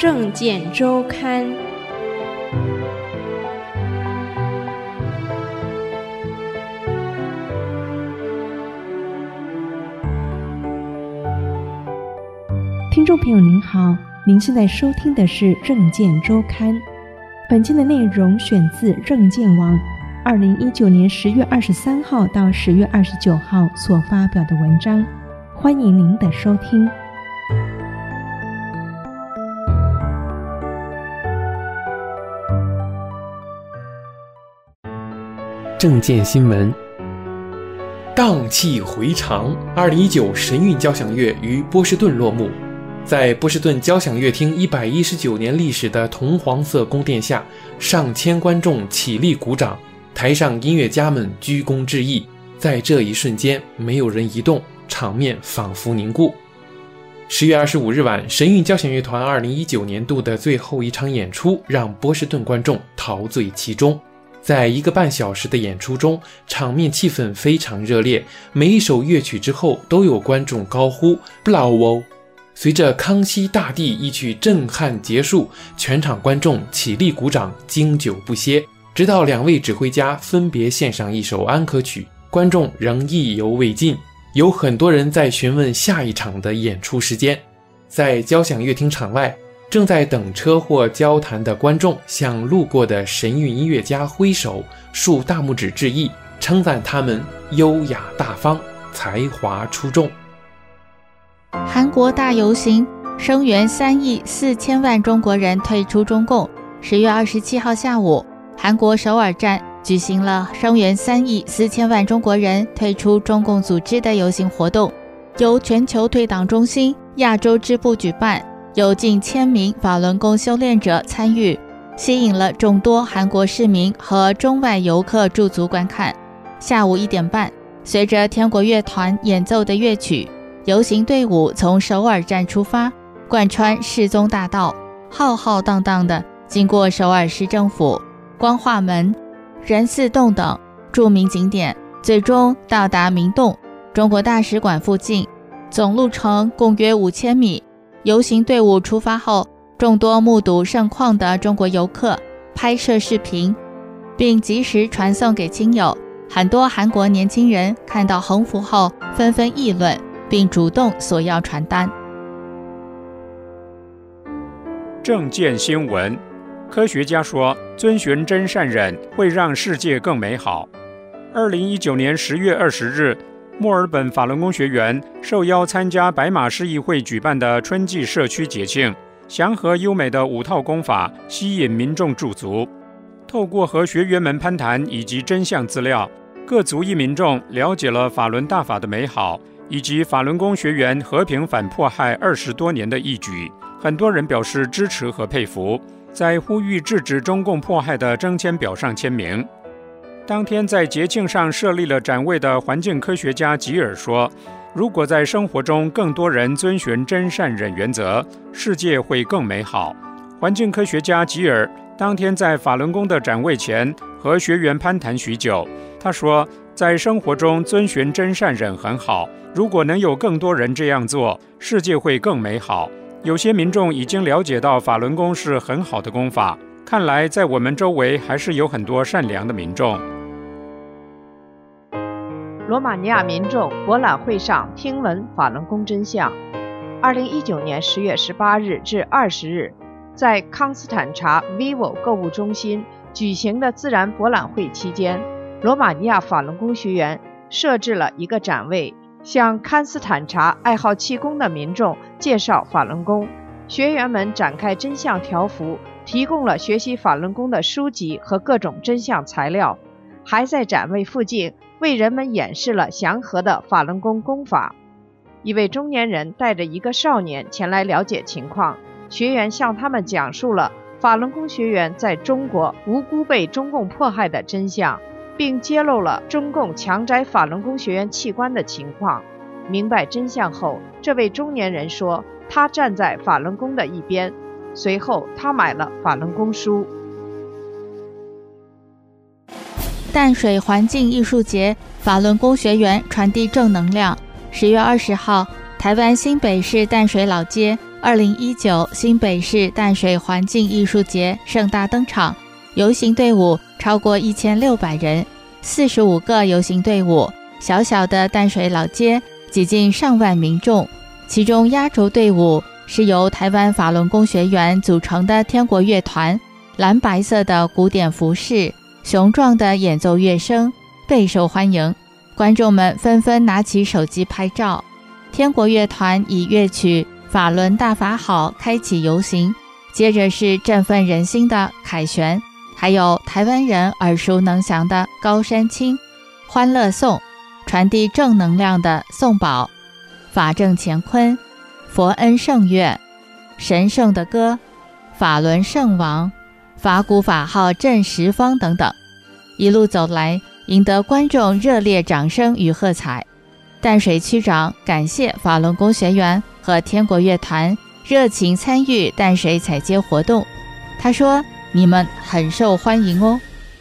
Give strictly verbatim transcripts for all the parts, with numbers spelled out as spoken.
政见周刊。 听众朋友您好，您现在收听的是政见周刊。本期的内容选自政见网二零一九年十月二十三号到十月二十九号所发表的文章，欢迎您的收听。 政见新闻，荡气回肠。二零一九神韵交响乐于波士顿落幕。在波士顿交响乐厅一百一十九年历史的铜黄色宫殿下，上千观众起立鼓掌，台上音乐家们鞠躬致意。在这一瞬间，没有人移动，场面仿佛凝固。十月二十五日晚，神韵交响乐团二零一九年度的最后一场演出让波士顿观众陶醉其中。在一个半小时的演出中，场面气氛非常热烈，每一首乐曲之后都有观众高呼布拉沃。随着康熙大帝一曲震撼结束，全场观众起立鼓掌，经久不歇，直到两位指挥家分别献上一首安可曲，观众仍意犹未尽。有很多人在询问下一场的演出时间。在交响乐厅场外，正在等车或交谈的观众向路过的神韵音乐家挥手，竖大拇指致意，称赞他们优雅大方，才华出众。 韩国大游行，声援三亿四千万中国人退出中共。十月二十七号下午，韩国首尔站举行了声援三亿四千万中国人退出中共组织的游行活动，由全球退党中心亚洲支部举办，有近千名法轮功修炼者参与，吸引了众多韩国市民和中外游客驻足观看。下午一点半，随着天国乐团演奏的乐曲，游行队伍从首尔站出发，贯穿世宗大道，浩浩荡荡地经过首尔市政府、光化门、仁寺洞等著名景点，最终到达明洞中国大使馆附近，总路程共约五千米。游行队伍出发后，众多目睹盛况的中国游客拍摄视频，并及时传送给亲友。很多韩国年轻人看到横幅后纷纷议论，并主动索要传单。 政见新闻，科学家说，遵循真善忍会让世界更美好。二零一九年十月二十日，墨尔本法轮功学员受邀参加白马市议会举办的春季社区节庆，祥和优美的五套功法吸引民众驻足。透过和学员们攀谈以及真相资料，各族裔民众了解了法轮大法的美好，以及法轮功学员和平反迫害二十多年的义举。很多人表示支持和佩服，在呼吁制止中共迫害的征签表上签名。当天在节庆上设立了展位的环境科学家吉尔说，如果在生活中更多人遵循真善忍原则，世界会更美好。环境科学家吉尔当天在法轮功的展位前和学员攀谈许久，他说，在生活中遵循真善忍很好，如果能有更多人这样做，世界会更美好。有些民众已经了解到法轮功是很好的功法，看来在我们周围还是有很多善良的民众。 罗马尼亚民众博览会上听闻法轮功真相。二零一九年十月十八日至二十日，在康斯坦察 vivo 购物中心举行的自然博览会期间，罗马尼亚法轮功学员设置了一个展位，向康斯坦察爱好气功的民众介绍法轮功。学员们展开真相条幅，提供了学习法轮功的书籍和各种真相材料，还在展位附近为人们演示了祥和的法轮功功法。一位中年人带着一个少年前来了解情况，学员向他们讲述了法轮功学员在中国无辜被中共迫害的真相，并揭露了中共强摘法轮功学员器官的情况。明白真相后，这位中年人说他站在法轮功的一边，随后他买了法轮功书。 淡水环境艺术节，法轮功学员传递正能量。十月二十号，台湾新北市淡水老街二零一九新北市淡水环境艺术节盛大登场，游行队伍超过一千六百人，四十五个游行队伍，小小的淡水老街挤进上万民众。其中压轴队伍是由台湾法轮功学员组成的天国乐团，蓝白色的古典服饰，雄壮的演奏乐声，备受欢迎。观众们纷纷拿起手机拍照。天国乐团以乐曲《法轮大法好》开启游行，接着是振奋人心的凯旋，还有台湾人耳熟能详的高山青、欢乐颂，传递正能量的颂宝、法正乾坤、佛恩圣乐、神圣的歌、法轮圣王、法鼓法号震十方等等。一路走来，赢得观众热烈掌声与喝彩。淡水区长感谢法轮功学员和天国乐团热情参与淡水踩街活动，他说：“你们很受欢迎哦。”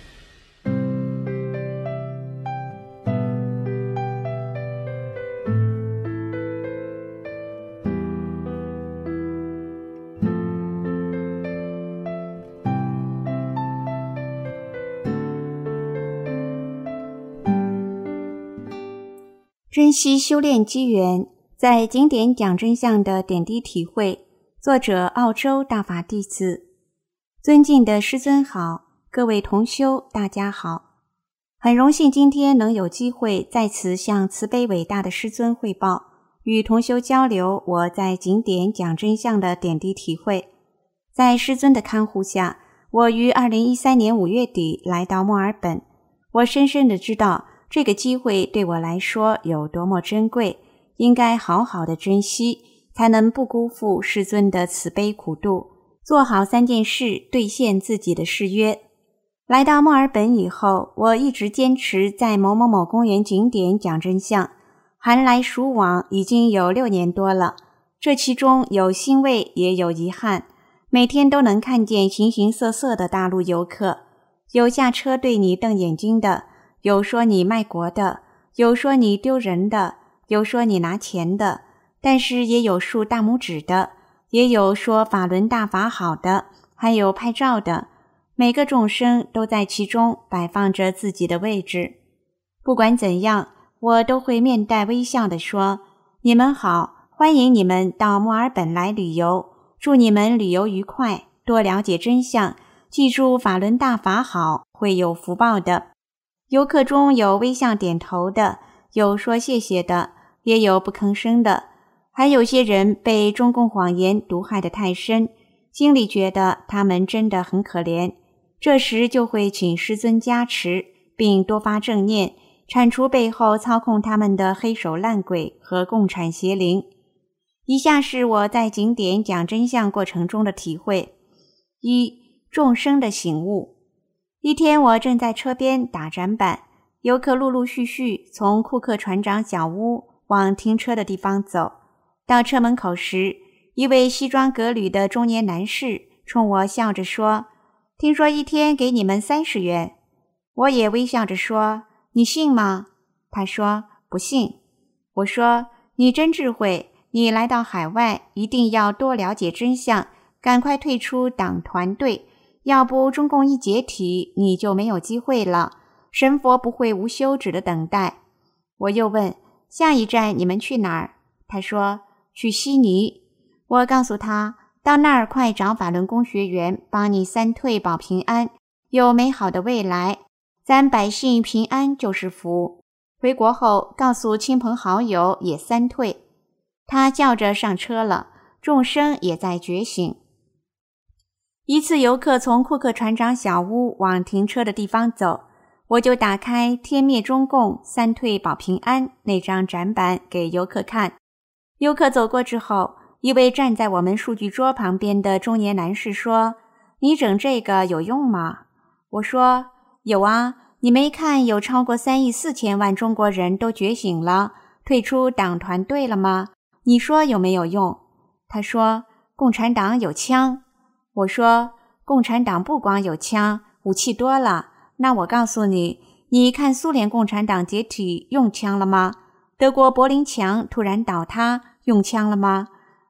珍惜修炼机缘，在经典讲真相的点滴体会。作者澳洲大法弟子。尊敬的师尊好，各位同修大家好。很荣幸今天能有机会在此向慈悲伟大的师尊汇报，与同修交流我在经典讲真相的点滴体会。在师尊的看护下，我于二零一三年五月底来到墨尔本。我深深地知道这个机会对我来说有多么珍贵，应该好好的珍惜，才能不辜负师尊的慈悲苦度，做好三件事，兑现自己的誓约。来到墨尔本以后，我一直坚持在某某某公园景点讲真相，寒来暑往已经有六年多了。这其中有欣慰也有遗憾，每天都能看见形形色色的大陆游客，有下车对你瞪眼睛的，有说你卖国的，有说你丢人的，有说你拿钱的，但是也有竖大拇指的，也有说法轮大法好的，还有拍照的。每个众生都在其中摆放着自己的位置。不管怎样，我都会面带微笑地说：你们好，欢迎你们到墨尔本来旅游，祝你们旅游愉快，多了解真相，记住法轮大法好，会有福报的。游客中有微笑点头的，有说谢谢的，也有不吭声的，还有些人被中共谎言毒害得太深，心里觉得他们真的很可怜，这时就会请师尊加持，并多发正念，铲除背后操控他们的黑手烂鬼和共产邪灵。以下是我在景点讲真相过程中的体会。一、众生的醒悟。一天，我正在车边打展板，游客陆陆续续从库克船长小屋往停车的地方走。到车门口时，一位西装革履的中年男士冲我笑着说：听说一天给你们三十元。我也微笑着说：你信吗？他说：不信。我说：你真智慧，你来到海外一定要多了解真相，赶快退出党团队，要不中共一解体，你就没有机会了，神佛不会无休止的等待。我又问：下一站你们去哪儿？他说：去悉尼。我告诉他：到那儿快找法轮功学员帮你三退保平安，有美好的未来，咱百姓平安就是福。回国后告诉亲朋好友也三退。他叫着上车了，众生也在觉醒。一次游客从库克船长小屋往停车的地方走，我就打开天灭中共，三退保平安那张展板给游客看。游客走过之后，一位站在我们数据桌旁边的中年男士说：你整这个有用吗？我说：有啊，你没看有超过三亿四千万中国人都觉醒了，退出党团队了吗？你说有没有用？他说：共产党有枪。我说：共产党不光有枪，武器多了。那我告诉你，你看苏联共产党解体用枪了吗？德国柏林墙突然倒塌用枪了吗？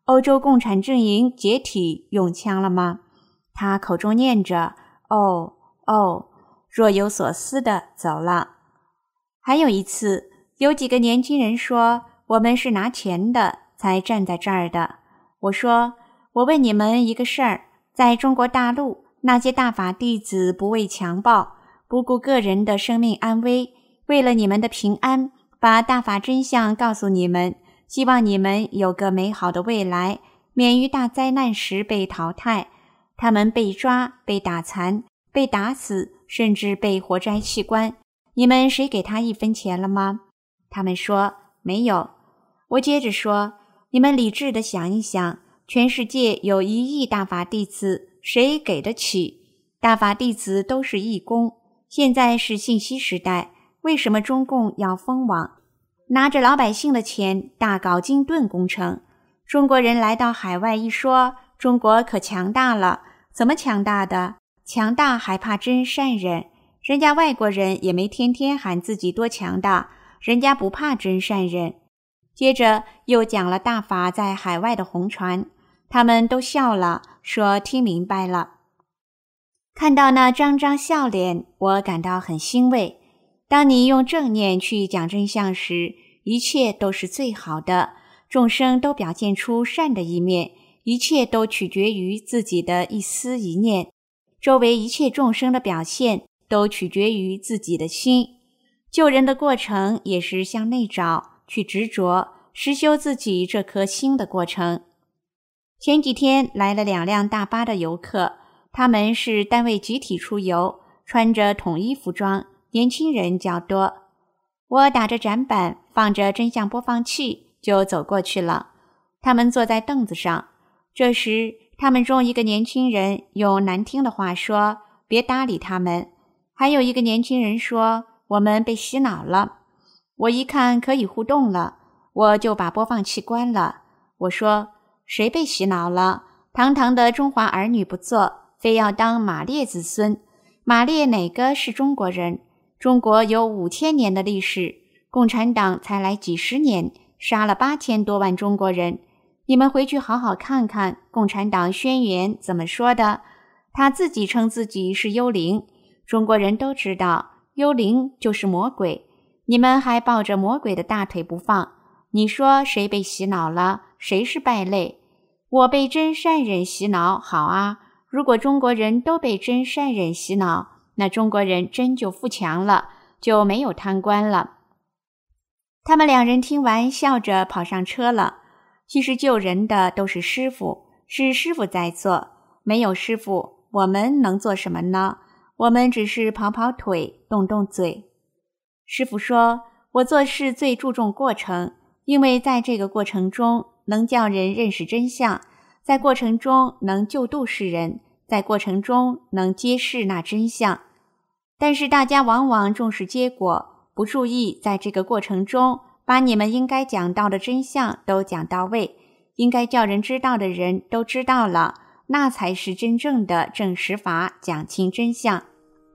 欧洲共产阵营解体用枪了吗？他口中念着哦哦，若有所思地走了。还有一次，有几个年轻人说我们是拿钱的才站在这儿的。我说，我问你们一个事儿，在中国大陆，那些大法弟子不畏强暴，不顾个人的生命安危，为了你们的平安，把大法真相告诉你们，希望你们有个美好的未来，免于大灾难时被淘汰。他们被抓，被打残，被打死，甚至被活摘器官，你们谁给他一分钱了吗？他们说没有。我接着说，你们理智地想一想，全世界有一亿大法弟子，谁给得起？大法弟子都是义工，现在是信息时代，为什么中共要封网，拿着老百姓的钱大搞金盾工程？中国人来到海外一说，中国可强大了，怎么强大的？强大还怕真善忍？人家外国人也没天天喊自己多强大，人家不怕真善忍。接着又讲了大法在海外的红传，他们都笑了，说听明白了。看到那张张笑脸，我感到很欣慰。当你用正念去讲真相时，一切都是最好的，众生都表现出善的一面，一切都取决于自己的一思一念，周围一切众生的表现都取决于自己的心。救人的过程也是向内找，去执着实修自己这颗心的过程。前几天来了两辆大巴的游客，他们是单位集体出游，穿着统一服装，年轻人较多。我打着展板，放着真相播放器，就走过去了。他们坐在凳子上，这时他们中一个年轻人用难听的话说，别搭理他们。还有一个年轻人说，我们被洗脑了。我一看可以互动了，我就把播放器关了。我说，谁被洗脑了？堂堂的中华儿女不做，非要当马列子孙。马列哪个是中国人？中国有五千年的历史，共产党才来几十年，杀了八千多万中国人。你们回去好好看看共产党宣言怎么说的。他自己称自己是幽灵，中国人都知道幽灵就是魔鬼，你们还抱着魔鬼的大腿不放。你说谁被洗脑了？谁是败类？我被真善忍洗脑，好啊，如果中国人都被真善忍洗脑，那中国人真就富强了，就没有贪官了。他们两人听完笑着跑上车了。其实救人的都是师父，是师父在做，没有师父，我们能做什么呢？我们只是跑跑腿，动动嘴。师父说，我做事最注重过程，因为在这个过程中能叫人认识真相，在过程中能救度世人，在过程中能揭示那真相。但是大家往往重视结果，不注意在这个过程中把你们应该讲到的真相都讲到位，应该叫人知道的人都知道了，那才是真正的证实法，讲清真相。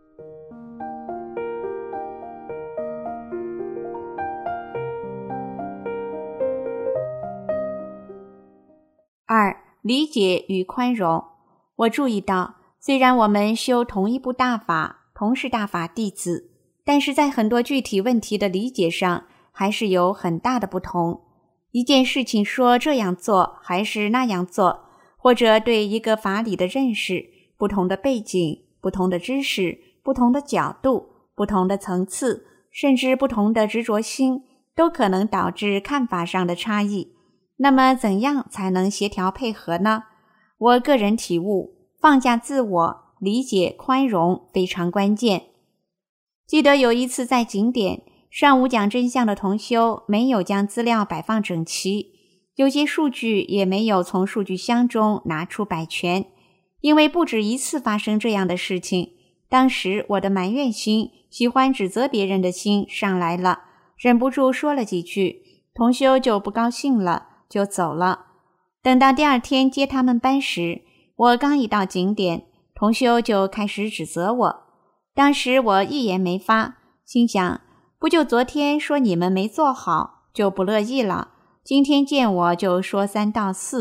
二、理解与宽容。我注意到，虽然我们修同一部大法，同是大法弟子，但是在很多具体问题的理解上还是有很大的不同。一件事情说这样做还是那样做，或者对一个法理的认识，不同的背景，不同的知识，不同的角度，不同的层次，甚至不同的执着心，都可能导致看法上的差异。那么怎样才能协调配合呢？我个人体悟，放下自我，理解宽容非常关键。记得有一次在景点，上午讲真相的同修没有将资料摆放整齐，有些数据也没有从数据箱中拿出摆全。因为不止一次发生这样的事情，当时我的埋怨心，喜欢指责别人的心上来了，忍不住说了几句，同修就不高兴了，就走了。等到第二天接他们班时，我刚一到景点，同修就开始指责我。当时我一言没发，心想，不就昨天说你们没做好，就不乐意了，今天见我就说三道四，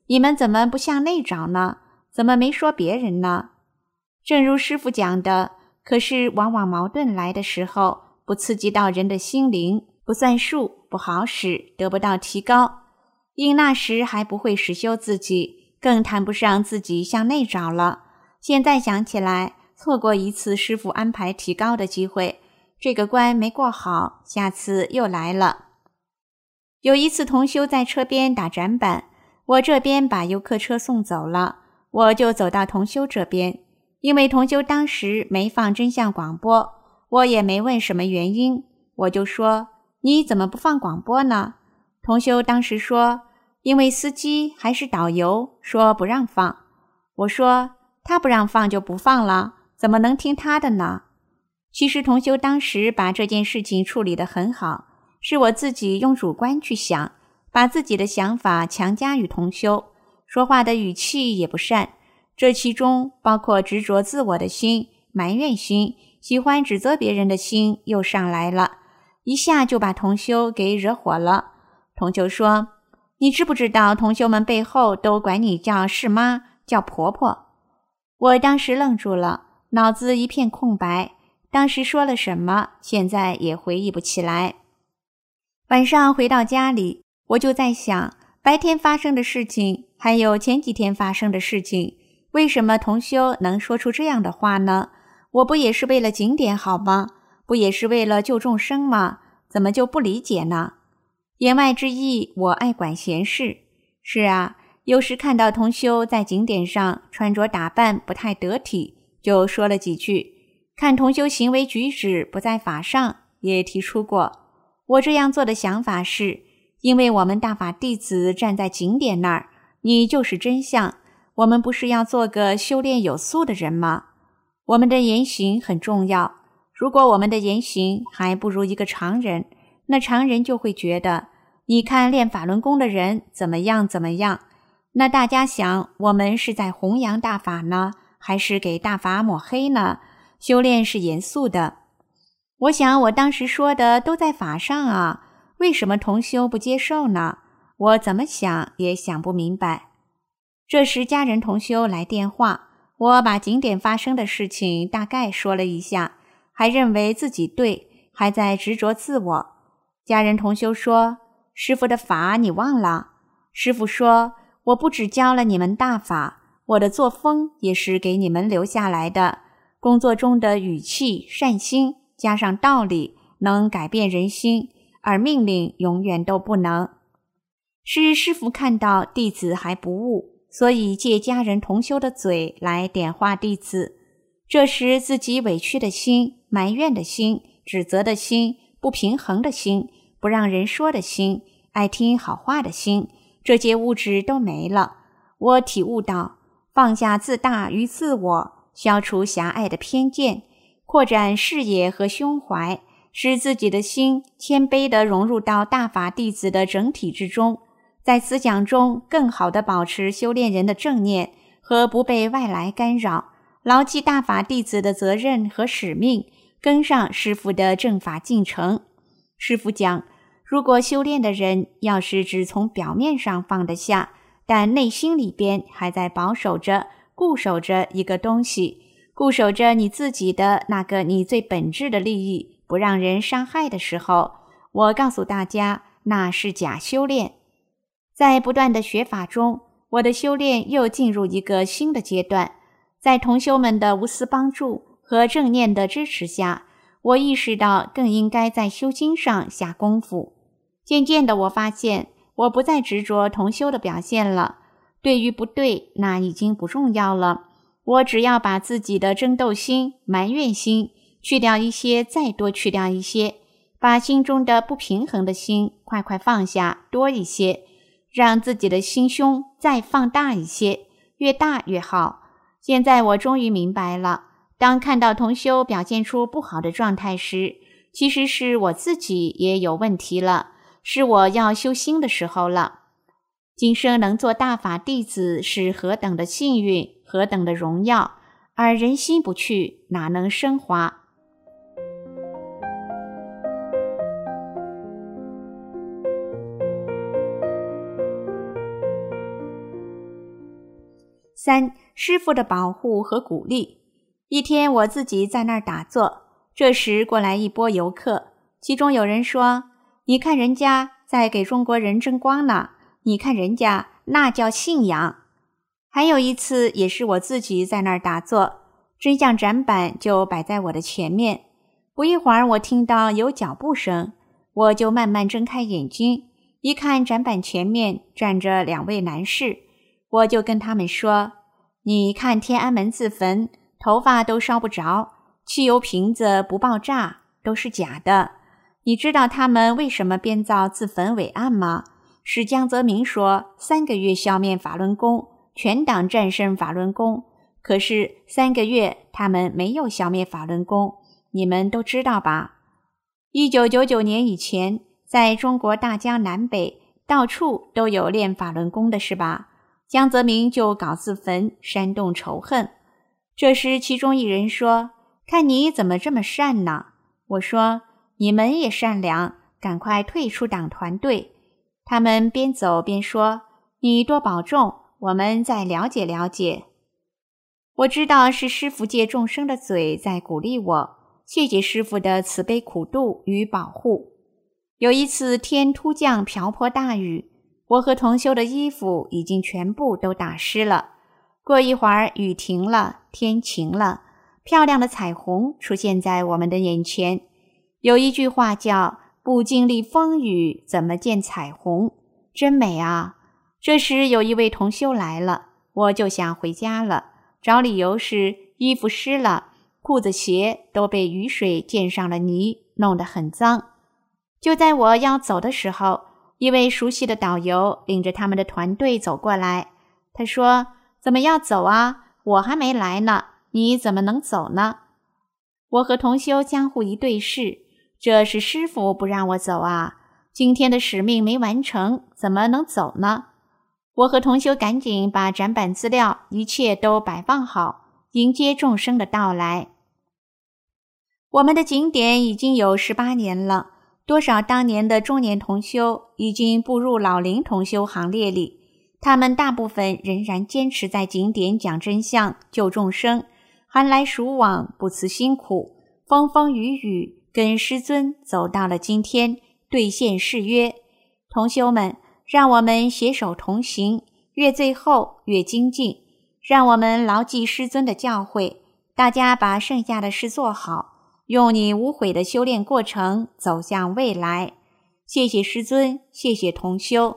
你们怎么不向内找呢？怎么没说别人呢？正如师父讲的，可是往往矛盾来的时候，不刺激到人的心灵，不算数，不好使，得不到提高。因那时还不会实修自己，更谈不上自己向内找了。现在想起来，错过一次师父安排提高的机会，这个关没过好，下次又来了。有一次同修在车边打展板，我这边把游客车送走了，我就走到同修这边。因为同修当时没放真相广播，我也没问什么原因，我就说，你怎么不放广播呢？同修当时说，因为司机还是导游说不让放。我说，他不让放就不放了，怎么能听他的呢？其实同修当时把这件事情处理得很好，是我自己用主观去想，把自己的想法强加于同修，说话的语气也不善，这其中包括执着自我的心、埋怨心、喜欢指责别人的心又上来了，一下就把同修给惹火了。同修说，你知不知道同修们背后都管你叫是妈，叫婆婆？我当时愣住了，脑子一片空白，当时说了什么，现在也回忆不起来。晚上回到家里，我就在想，白天发生的事情，还有前几天发生的事情，为什么同修能说出这样的话呢？我不也是为了景点好吗？不也是为了救众生吗？怎么就不理解呢？言外之意，我爱管闲事。是啊，有时看到同修在景点上穿着打扮不太得体，就说了几句。看同修行为举止不在法上，也提出过。我这样做的想法是，因为我们大法弟子站在景点那儿，你就是真相，我们不是要做个修炼有素的人吗？我们的言行很重要，如果我们的言行还不如一个常人，那常人就会觉得，你看练法轮功的人怎么样怎么样，那大家想，我们是在弘扬大法呢，还是给大法抹黑呢？修炼是严肃的。我想我当时说的都在法上啊，为什么同修不接受呢？我怎么想也想不明白。这时家人同修来电话，我把景点发生的事情大概说了一下，还认为自己对，还在执着自我。家人同修说，师父的法你忘了？师父说，我不只教了你们大法，我的作风也是给你们留下来的，工作中的语气、善心加上道理，能改变人心，而命令永远都不能。是师父看到弟子还不悟，所以借家人同修的嘴来点化弟子。这时自己委屈的心、埋怨的心、指责的心、不平衡的心、不让人说的心、爱听好话的心，这些物质都没了。我体悟到，放下自大与自我，消除狭隘的偏见，扩展视野和胸怀，使自己的心谦卑地融入到大法弟子的整体之中，在思想中更好地保持修炼人的正念和不被外来干扰，牢记大法弟子的责任和使命，跟上师父的正法进程。师父讲，如果修炼的人要是只从表面上放得下，但内心里边还在保守着、固守着一个东西，固守着你自己的那个你最本质的利益，不让人伤害的时候，我告诉大家，那是假修炼。在不断的学法中，我的修炼又进入一个新的阶段。在同修们的无私帮助和正念的支持下，我意识到更应该在修心上下功夫。渐渐的，我发现我不再执着同修的表现了，对与不对，那已经不重要了。我只要把自己的争斗心、埋怨心去掉一些，再多去掉一些，把心中的不平衡的心快快放下，多一些，让自己的心胸再放大一些，越大越好。现在我终于明白了，当看到同修表现出不好的状态时，其实是我自己也有问题了，是我要修心的时候了。今生能做大法弟子是何等的幸运，何等的荣耀，而人心不去，哪能升华？ 三、师父的保护和鼓励。一天我自己在那儿打坐，这时过来一波游客，其中有人说，你看人家在给中国人争光呢，你看人家那叫信仰。还有一次也是我自己在那儿打坐，真相展板就摆在我的前面，不一会儿我听到有脚步声，我就慢慢睁开眼睛，一看展板前面站着两位男士，我就跟他们说，你看天安门自焚，头发都烧不着，汽油瓶子不爆炸，都是假的。你知道他们为什么编造自焚伪案吗？是江泽民说三个月消灭法轮功，全党战胜法轮功，可是三个月他们没有消灭法轮功，你们都知道吧？一九九九年以前，在中国大江南北到处都有练法轮功的是吧？江泽民就搞自焚，煽动仇恨。这时其中一人说，看你怎么这么善呢？我说，你们也善良，赶快退出党团队。他们边走边说，你多保重，我们再了解了解。我知道是师父借众生的嘴在鼓励我，谢谢师父的慈悲苦度与保护。有一次天突降瓢泼大雨，我和同修的衣服已经全部都打湿了。过一会儿雨停了，天晴了，漂亮的彩虹出现在我们的眼前。有一句话叫不经历风雨怎么见彩虹，真美啊。这时有一位同修来了，我就想回家了，找理由是衣服湿了，裤子鞋都被雨水溅上了泥，弄得很脏。就在我要走的时候，一位熟悉的导游领着他们的团队走过来，他说，怎么要走啊？我还没来呢，你怎么能走呢？我和同修相互一对视，这是师父不让我走啊，今天的使命没完成，怎么能走呢？我和同修赶紧把展板资料一切都摆放好，迎接众生的到来。我们的景点已经有十八年了，多少当年的中年同修已经步入老龄同修行列里，他们大部分仍然坚持在景点讲真相、救众生，寒来暑往，不辞辛苦，风风雨雨，跟师尊走到了今天，兑现誓约。同修们，让我们携手同行，越最后越精进，让我们牢记师尊的教诲，大家把剩下的事做好，用你无悔的修炼过程走向未来。谢谢师尊，谢谢同修。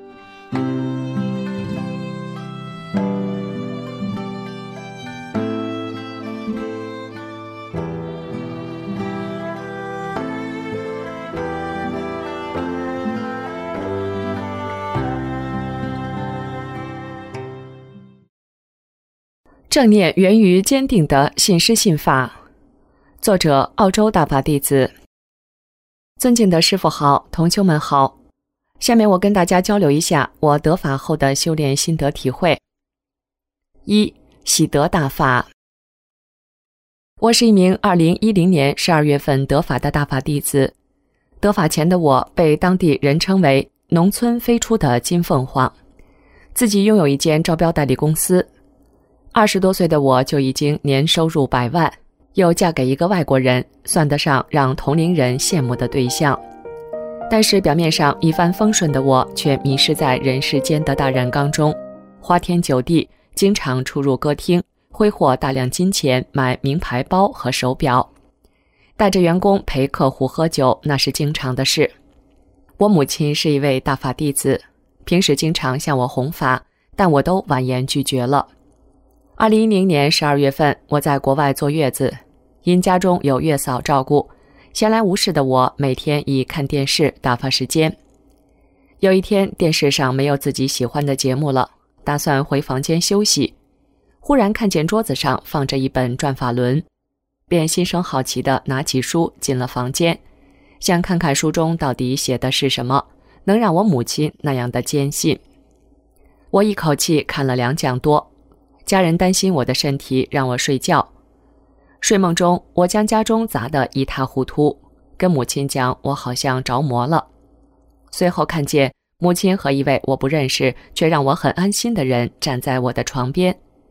正念源于坚定的信师信法。作者：澳洲大法弟子。尊敬的师父好，同修们好。下面我跟大家交流一下我得法后的修炼心得体会。一、喜得大法。我是一名二零一零年十二月份得法的大法弟子。得法前的我被当地人称为农村飞出的金凤凰，自己拥有一间招标代理公司。二十多岁的我就已经年收入百万，又嫁给一个外国人，算得上让同龄人羡慕的对象。但是表面上一帆风顺的我，却迷失在人世间的大染缸中，花天酒地，经常出入歌厅，挥霍大量金钱买名牌包和手表，带着员工陪客户喝酒，那是经常的事。我母亲是一位大法弟子，平时经常向我弘法，但我都婉言拒绝了。二零一零年十二月份，我在国外坐月子，因家中有月嫂照顾，闲来无事的我每天以看电视打发时间。有一天电视上没有自己喜欢的节目了，打算回房间休息，忽然看见桌子上放着一本《转法轮》，便心生好奇地拿起书进了房间，想看看书中到底写的是什么，能让我母亲那样的坚信。我一口气看了两讲多，家人担心我的身体，让我睡觉。睡梦中，我将家中砸得一塌糊涂，跟母亲讲我好像着魔了。随后看见母亲和一位我不认识却让我很安心的人站在我的床边，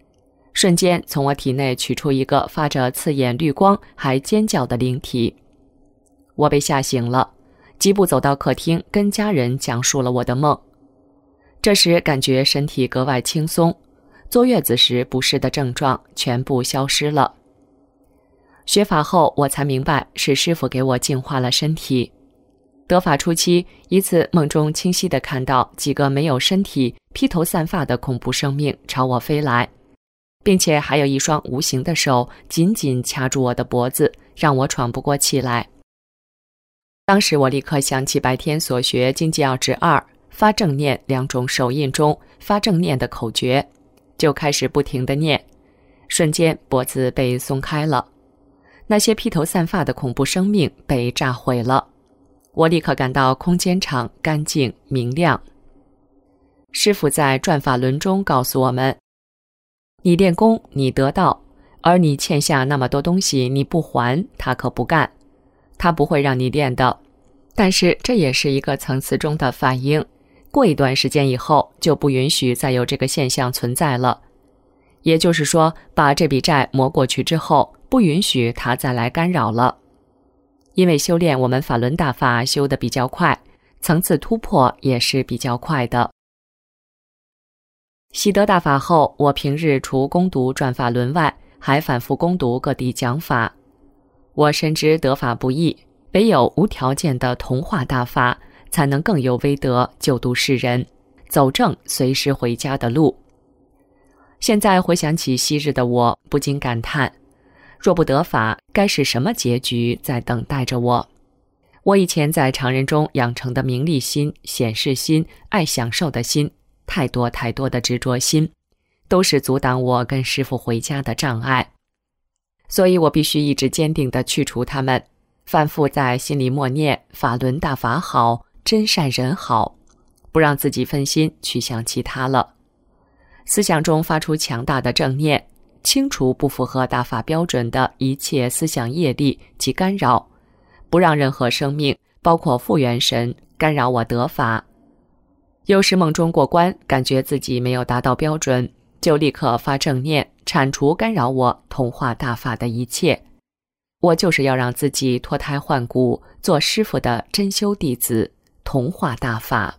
瞬间从我体内取出一个发着刺眼绿光还尖叫的灵体。我被吓醒了，疾步走到客厅，跟家人讲述了我的梦。这时感觉身体格外轻松，坐月子时不适的症状全部消失了。学法后我才明白是师父给我净化了身体。得法初期，一次梦中清晰地看到几个没有身体、披头散发的恐怖生命朝我飞来，并且还有一双无形的手紧紧掐住我的脖子，让我喘不过气来。当时我立刻想起白天所学经济要旨二发正念两种手印中发正念的口诀，就开始不停地念，瞬间脖子被松开了，那些披头散发的恐怖生命被炸毁了。我立刻感到空间场干净明亮。师父在转法轮中告诉我们，你练功你得到，而你欠下那么多东西你不还，他可不干，他不会让你练的。但是这也是一个层次中的反应，过一段时间以后就不允许再有这个现象存在了。也就是说，把这笔债磨过去之后，不允许它再来干扰了。因为修炼我们法轮大法修得比较快，层次突破也是比较快的。习得大法后，我平日除攻读转法轮外，还反复攻读各地讲法。我深知得法不易，唯有无条件的同化大法，才能更有威德救度世人，走正随时回家的路。现在回想起昔日的我，不禁感叹，若不得法，该是什么结局在等待着我？我以前在常人中养成的名利心、显示心、爱享受的心，太多太多的执着心，都是阻挡我跟师父回家的障碍。所以我必须一直坚定地去除它们，反复在心里默念法轮大法好，真善人好，不让自己分心去想其他了。思想中发出强大的正念，清除不符合大法标准的一切思想业力及干扰，不让任何生命，包括复原神，干扰我得法。有时梦中过关，感觉自己没有达到标准，就立刻发正念，铲除干扰我同化大法的一切。我就是要让自己脱胎换骨，做师父的真修弟子，同化大法。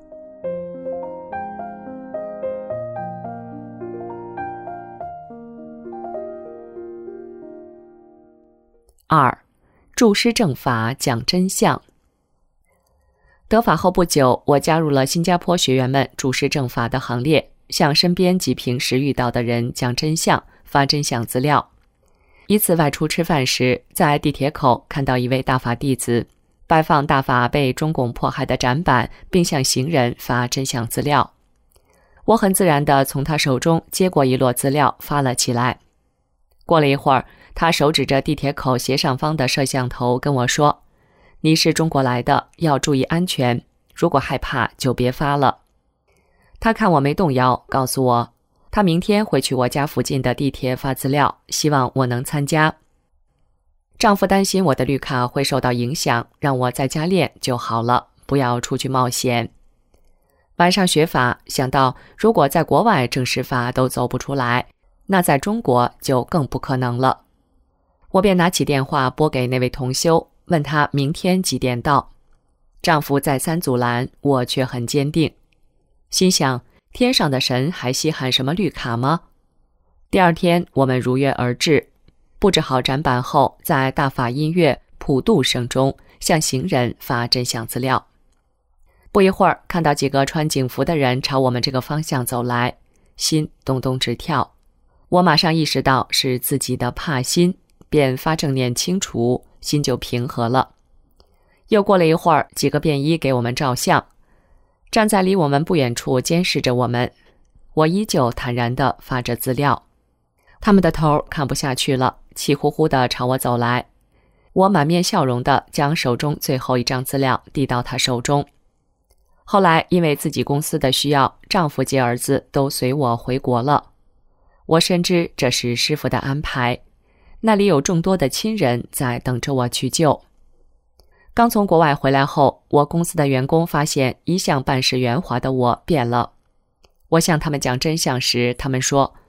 二，注师正法讲真相。得法后不久，我加入了新加坡学员们注师正法的行列，向身边及平时遇到的人讲真相，发真相资料。一次外出吃饭时，在地铁口看到一位大法弟子摆放大法被中共迫害的展板，并向行人发真相资料。我很自然地从他手中接过一摞资料发了起来。过了一会儿，他手指着地铁口斜上方的摄像头跟我说，你是中国来的，要注意安全，如果害怕就别发了。他看我没动摇，告诉我他明天会去我家附近的地铁发资料，希望我能参加。丈夫担心我的绿卡会受到影响，让我在家练就好了，不要出去冒险。晚上学法，想到如果在国外正式法都走不出来，那在中国就更不可能了。我便拿起电话拨给那位同修，问他明天几点到。丈夫再三阻拦，我却很坚定，心想天上的神还稀罕什么绿卡吗？第二天我们如约而至，布置好展板后，在大法音乐普渡声中向行人发真相资料。不一会儿，看到几个穿警服的人朝我们这个方向走来，心咚咚直跳。我马上意识到是自己的怕心，便发正念清除，心就平和了。又过了一会儿，几个便衣给我们照相，站在离我们不远处监视着我们。我依旧坦然地发着资料，他们的头看不下去了，气呼呼地朝我走来。我满面笑容地将手中最后一张资料递到他手中。后来因为自己公司的需要，丈夫及儿子都随我回国了。我深知这是师父的安排，那里有众多的亲人在等着我去救。刚从国外回来后，我公司的员工发现一向办事圆滑的我变了。我向他们讲真相时，他们说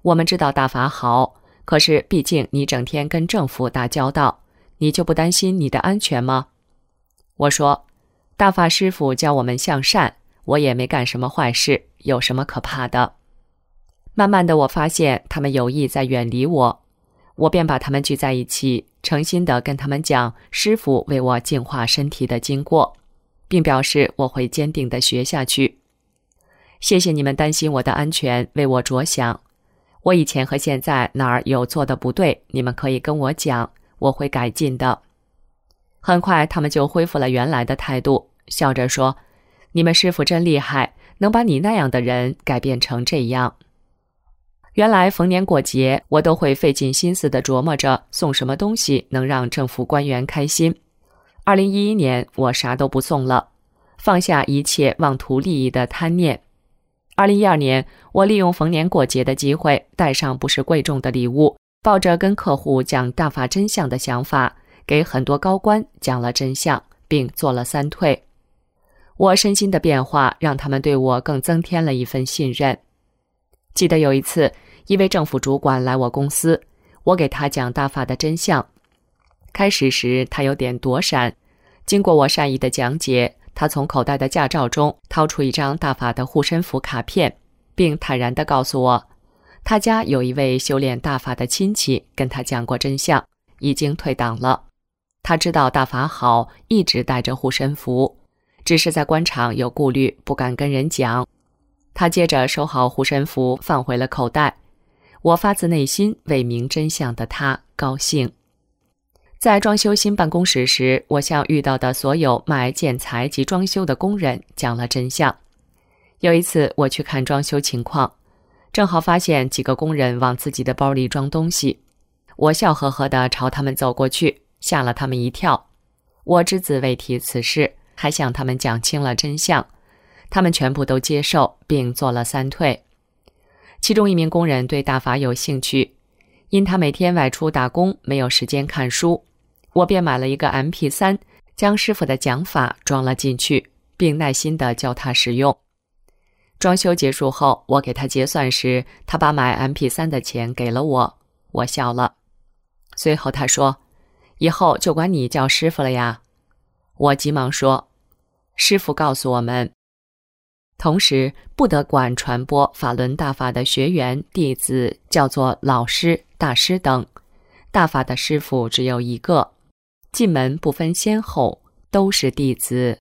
我们知道大法好，可是毕竟你整天跟政府打交道，你就不担心你的安全吗？我说，大法师父教我们向善，我也没干什么坏事，有什么可怕的？慢慢的我发现他们有意在远离我，我便把他们聚在一起，诚心地跟他们讲师父为我净化身体的经过，并表示我会坚定地学下去。谢谢你们担心我的安全，为我着想。我以前和现在哪儿有做的不对，你们可以跟我讲，我会改进的。很快他们就恢复了原来的态度，笑着说，你们师父真厉害，能把你那样的人改变成这样。原来逢年过节，我都会费尽心思地琢磨着送什么东西能让政府官员开心。二零一一年，我啥都不送了，放下一切妄图利益的贪念。二零一二年，我利用逢年过节的机会，带上不是贵重的礼物，抱着跟客户讲大法真相的想法，给很多高官讲了真相，并做了三退。我身心的变化让他们对我更增添了一份信任。记得有一次，一位政府主管来我公司，我给他讲大法的真相。开始时他有点躲闪，经过我善意的讲解，他从口袋的驾照中掏出一张大法的护身符卡片，并坦然地告诉我，他家有一位修炼大法的亲戚跟他讲过真相，已经退党了。他知道大法好，一直带着护身符，只是在官场有顾虑，不敢跟人讲。他接着收好护身符，放回了口袋。我发自内心为明真相的他高兴。在装修新办公室时，我向遇到的所有卖建材及装修的工人讲了真相。有一次我去看装修情况，正好发现几个工人往自己的包里装东西，我笑呵呵地朝他们走过去，吓了他们一跳。我只字未提此事，还向他们讲清了真相，他们全部都接受，并做了三退。其中一名工人对大法有兴趣，因他每天外出打工，没有时间看书，我便买了一个 M P 三， 将师傅的讲法装了进去，并耐心地教他使用。装修结束后，我给他结算时，他把买 M P 三 的钱给了我，我笑了。随后他说，以后就管你叫师傅了呀。我急忙说，师傅告诉我们，同时不得管传播法轮大法的学员弟子叫做老师、大师等，大法的师傅只有一个，进门不分先后，都是弟子。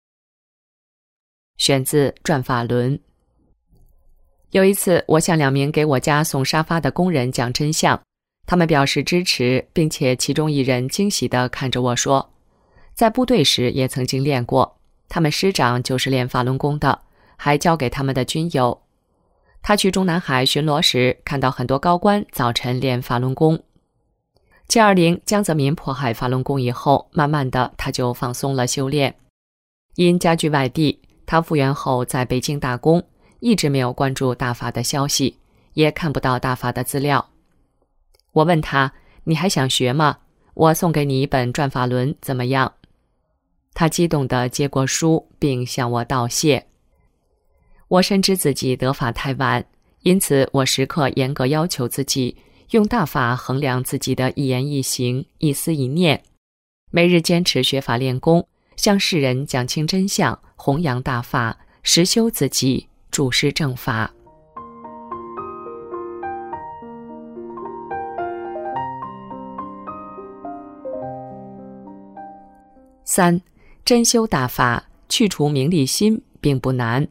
选自《转法轮》。有一次，我向两名给我家送沙发的工人讲真相，他们表示支持，并且其中一人惊喜地看着我说，在部队时也曾经练过，他们师长就是练法轮功的，还教给他们的军友。他去中南海巡逻时，看到很多高官早晨练法轮功。七二零江泽民迫害法轮功以后，慢慢的他就放松了修炼。因家居外地，他复员后在北京打工，一直没有关注大法的消息，也看不到大法的资料。我问他，你还想学吗？我送给你一本《转法轮》怎么样？他激动地接过书，并向我道谢。我深知自己得法太晚，因此我时刻严格要求自己，用大法衡量自己的一言一行、一思一念，每日坚持学法练功，向世人讲清真相，弘扬大法，实修自己，注师正法。三、真修大法，去除名利心并不难。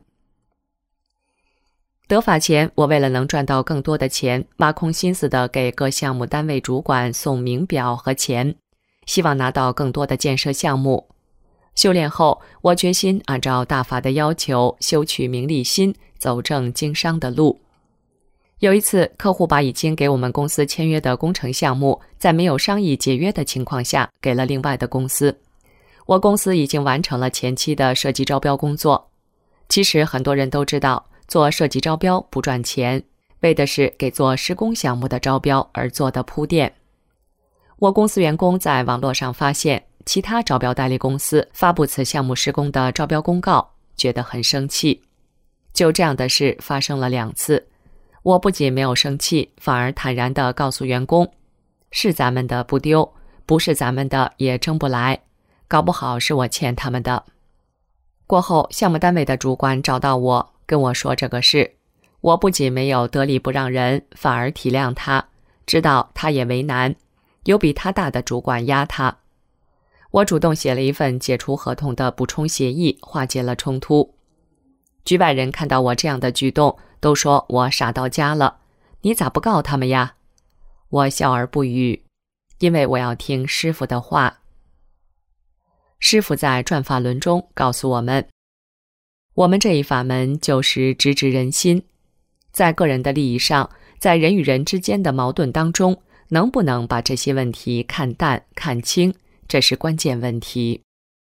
得法前，我为了能赚到更多的钱，挖空心思地给各项目单位主管送名表和钱，希望拿到更多的建设项目。修炼后，我决心按照大法的要求，修去名利心，走正经商的路。有一次，客户把已经给我们公司签约的工程项目，在没有商议解约的情况下，给了另外的公司。我公司已经完成了前期的设计招标工作。其实很多人都知道，做设计招标不赚钱，为的是给做施工项目的招标而做的铺垫。我公司员工在网络上发现其他招标代理公司发布此项目施工的招标公告，觉得很生气。就这样的事发生了两次， 我不仅没有生气，反而坦然地告诉员工，是咱们的不丢，不是咱们的也争不来，搞不好是我欠他们的。过后，项目单位的主管找到我，跟我说这个事，我不仅没有得理不让人，反而体谅他，知道他也为难，有比他大的主管压他。我主动写了一份解除合同的补充协议，化解了冲突。局外人看到我这样的举动，都说我傻到家了，你咋不告他们呀？我笑而不语，因为我要听师父的话。师父在转法轮中告诉我们，我们这一法门就是直指人心，在个人的利益上，在人与人之间的矛盾当中，能不能把这些问题看淡看清，这是关键问题。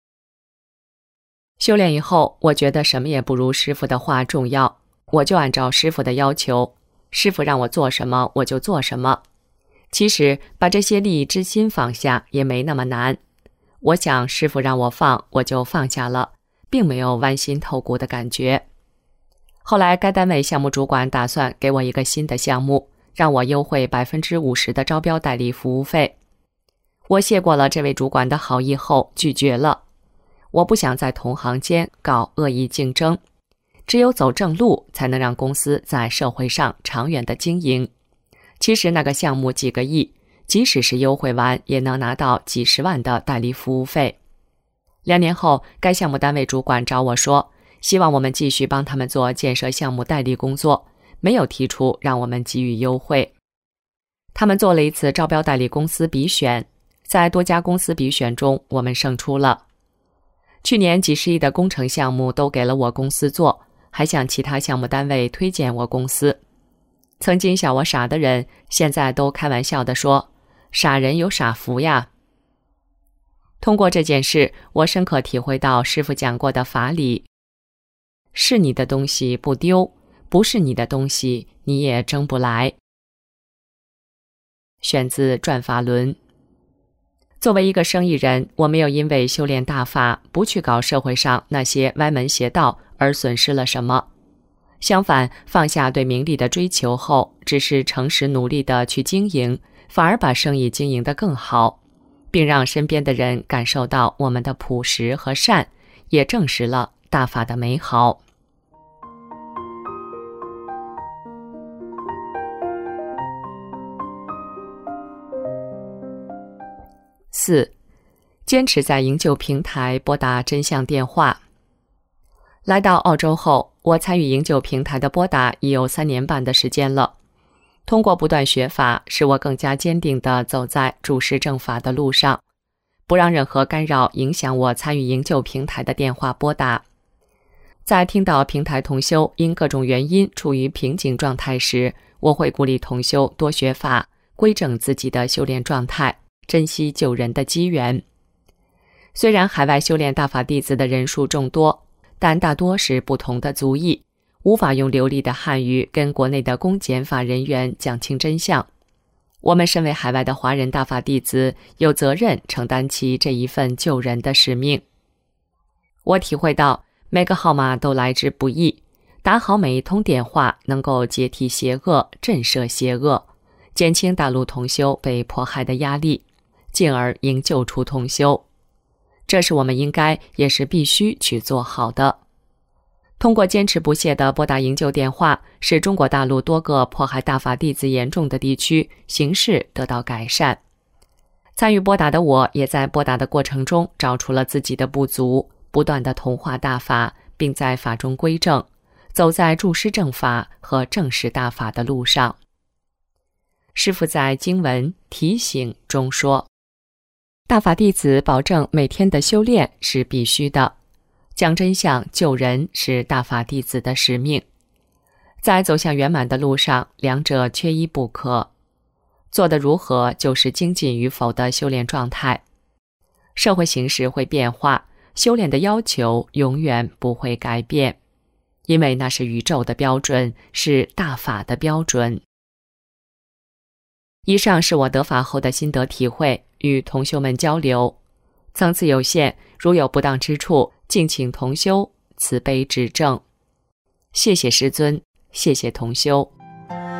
修炼以后，我觉得什么也不如师父的话重要，我就按照师父的要求，师父让我做什么我就做什么。其实把这些利益之心放下也没那么难，我想师父让我放，我就放下了，并没有剜心透骨的感觉。后来该单位项目主管打算给我一个新的项目，让我优惠 百分之五十 的招标代理服务费。我谢过了这位主管的好意后拒绝了，我不想在同行间搞恶意竞争，只有走正路才能让公司在社会上长远的经营。其实那个项目几个亿，即使是优惠完也能拿到几十万的代理服务费。两年后，该项目单位主管找我说，希望我们继续帮他们做建设项目代理工作，没有提出让我们给予优惠。他们做了一次招标代理公司比选，在多家公司比选中，我们胜出了。去年几十亿的工程项目都给了我公司做，还向其他项目单位推荐我公司。曾经笑我傻的人，现在都开玩笑地说，傻人有傻福呀。通过这件事，我深刻体会到师父讲过的法理，是你的东西不丢，不是你的东西你也争不来。选自转法轮。作为一个生意人，我没有因为修炼大法，不去搞社会上那些歪门邪道而损失了什么。相反，放下对名利的追求后，只是诚实努力地去经营，反而把生意经营得更好，并让身边的人感受到我们的朴实和善，也证实了大法的美好。四、坚持在营救平台拨打真相电话。来到澳洲后，我参与营救平台的拨打已有三年半的时间了。通过不断学法，使我更加坚定地走在注释正法的路上，不让任何干扰影响我参与营救平台的电话拨打。在听到平台同修因各种原因处于瓶颈状态时，我会鼓励同修多学法，规正自己的修炼状态，珍惜救人的机缘。虽然海外修炼大法弟子的人数众多，但大多是不同的族裔，无法用流利的汉语跟国内的公检法人员讲清真相。我们身为海外的华人大法弟子，有责任承担起这一份救人的使命。我体会到每个号码都来之不易，打好每一通电话能够解体邪恶，震慑邪恶，减轻大陆同修被迫害的压力，进而营救出同修。这是我们应该也是必须去做好的。通过坚持不懈地拨打营救电话，使中国大陆多个迫害大法弟子严重的地区形势得到改善。参与拨打的我也在拨打的过程中找出了自己的不足，不断地同化大法，并在法中归正，走在注释正法和正视大法的路上。师父在经文提醒中说，大法弟子保证每天的修炼是必须的，讲真相救人是大法弟子的使命。在走向圆满的路上，两者缺一不可。做得如何，就是精进与否的修炼状态。社会形势会变化，修炼的要求永远不会改变，因为那是宇宙的标准，是大法的标准。以上是我得法后的心得体会，与同修们交流，层次有限，如有不当之处，敬请同修慈悲指正。谢谢师尊，谢谢同修。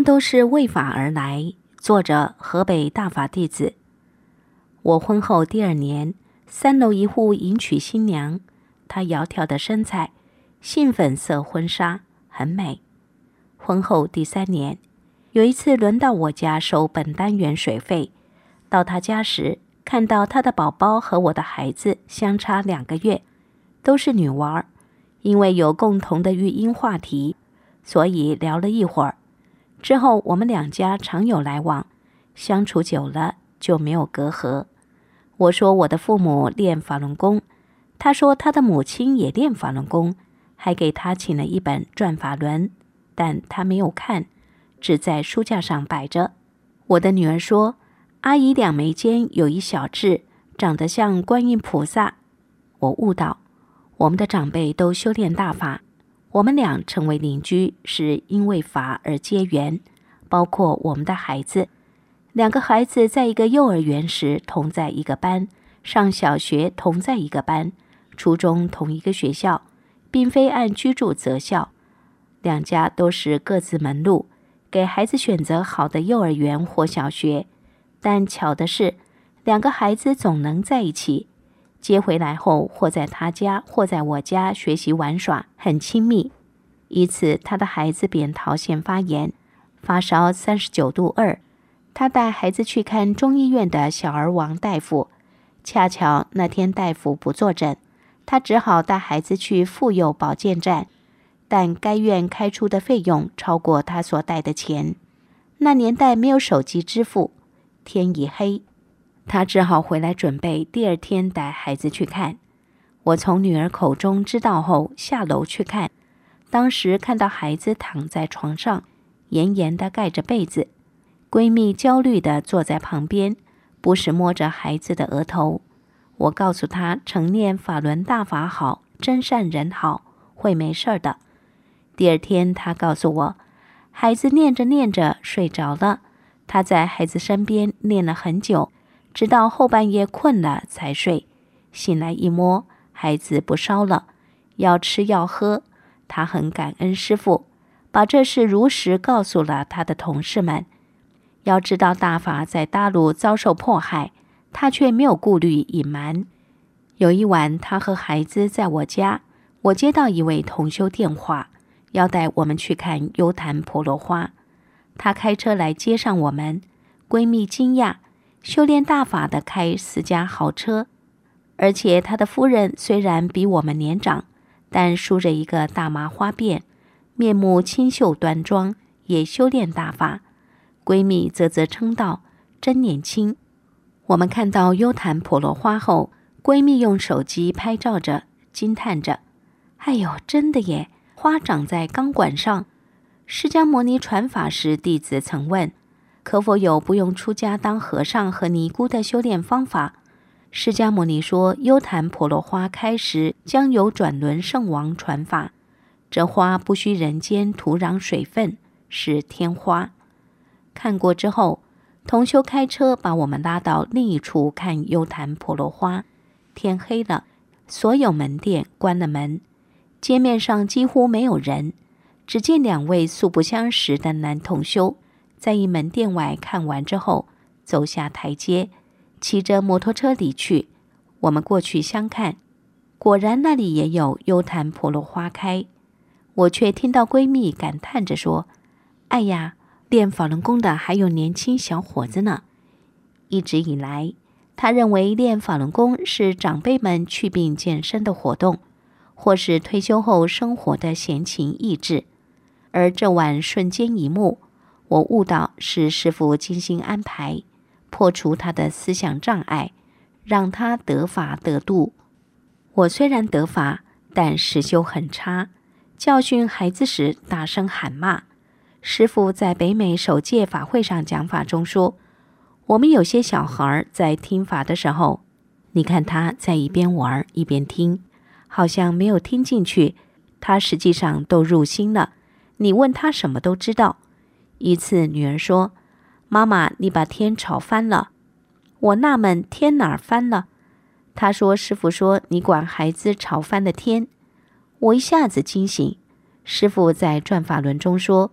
们都是为法而来。作者河北大法弟子。我婚后第二年，三楼一户迎娶新娘，她窈窕的身材，杏粉色婚纱，很美。婚后第三年，有一次轮到我家收本单元水费，到她家时，看到她的宝宝和我的孩子相差两个月，都是女娃。因为有共同的育婴话题，所以聊了一会儿。之后我们两家常有来往，相处久了就没有隔阂。我说我的父母练法轮功，他说他的母亲也练法轮功，还给他请了一本《转法轮》，但他没有看，只在书架上摆着。我的女儿说，阿姨两眉间有一小痣，长得像观音菩萨。我悟道，我们的长辈都修炼大法，我们俩成为邻居是因为法而结缘，包括我们的孩子。两个孩子在一个幼儿园时同在一个班，上小学同在一个班，初中同一个学校，并非按居住择校。两家都是各自门路，给孩子选择好的幼儿园或小学，但巧的是，两个孩子总能在一起。接回来后，或在他家，或在我家学习玩耍，很亲密。一次，他的孩子扁桃腺发炎，发烧三十九度二，他带孩子去看中医院的小儿王大夫，恰巧那天大夫不坐诊，他只好带孩子去妇幼保健站，但该院开出的费用超过他所带的钱。那年代没有手机支付，天已黑。他只好回来准备第二天带孩子去看。我从女儿口中知道后，下楼去看。当时看到孩子躺在床上，严严地盖着被子，闺蜜焦虑地坐在旁边，不时摸着孩子的额头。我告诉她，常念法轮大法好，真善人好，会没事的。第二天她告诉我，孩子念着念着睡着了，她在孩子身边念了很久，直到后半夜困了才睡。醒来一摸，孩子不烧了，要吃要喝。他很感恩师父，把这事如实告诉了他的同事们。要知道大法在大陆遭受迫害，他却没有顾虑隐瞒。有一晚，他和孩子在我家，我接到一位同修电话，要带我们去看优昙婆罗花。他开车来接上我们，闺蜜惊讶，修炼大法的开私家豪车，而且他的夫人虽然比我们年长，但梳着一个大麻花辫，面目清秀端庄，也修炼大法。闺蜜啧啧称道，真年轻。我们看到优昙婆罗花后，闺蜜用手机拍照着，惊叹着，哎呦，真的耶，花长在钢管上。释迦牟尼传法时，弟子曾问，可否有不用出家当和尚和尼姑的修炼方法？释迦牟尼说，优昙婆罗花开时将有转轮圣王传法，这花不需人间土壤水分，是天花。看过之后，同修开车把我们拉到另一处看优昙婆罗花。天黑了，所有门店关了门，街面上几乎没有人，只见两位素不相识的男同修在一门店外看完之后，走下台阶，骑着摩托车离去。我们过去相看，果然那里也有优昙婆罗花开。我却听到闺蜜感叹着说，哎呀，练法轮功的还有年轻小伙子呢。一直以来，她认为练法轮功是长辈们祛病健身的活动，或是退休后生活的闲情逸致。而这晚瞬间一幕，我悟到是师父精心安排，破除他的思想障碍，让他得法得度。我虽然得法，但实修很差，教训孩子时大声喊骂。师父在北美首届法会上讲法中说，我们有些小孩在听法的时候，你看他在一边玩一边听，好像没有听进去，他实际上都入心了，你问他什么都知道。一次女儿说，妈妈，你把天吵翻了。我纳闷，天哪儿翻了？她说，师父说你管孩子吵翻了天。我一下子惊醒，师父在转法轮中说，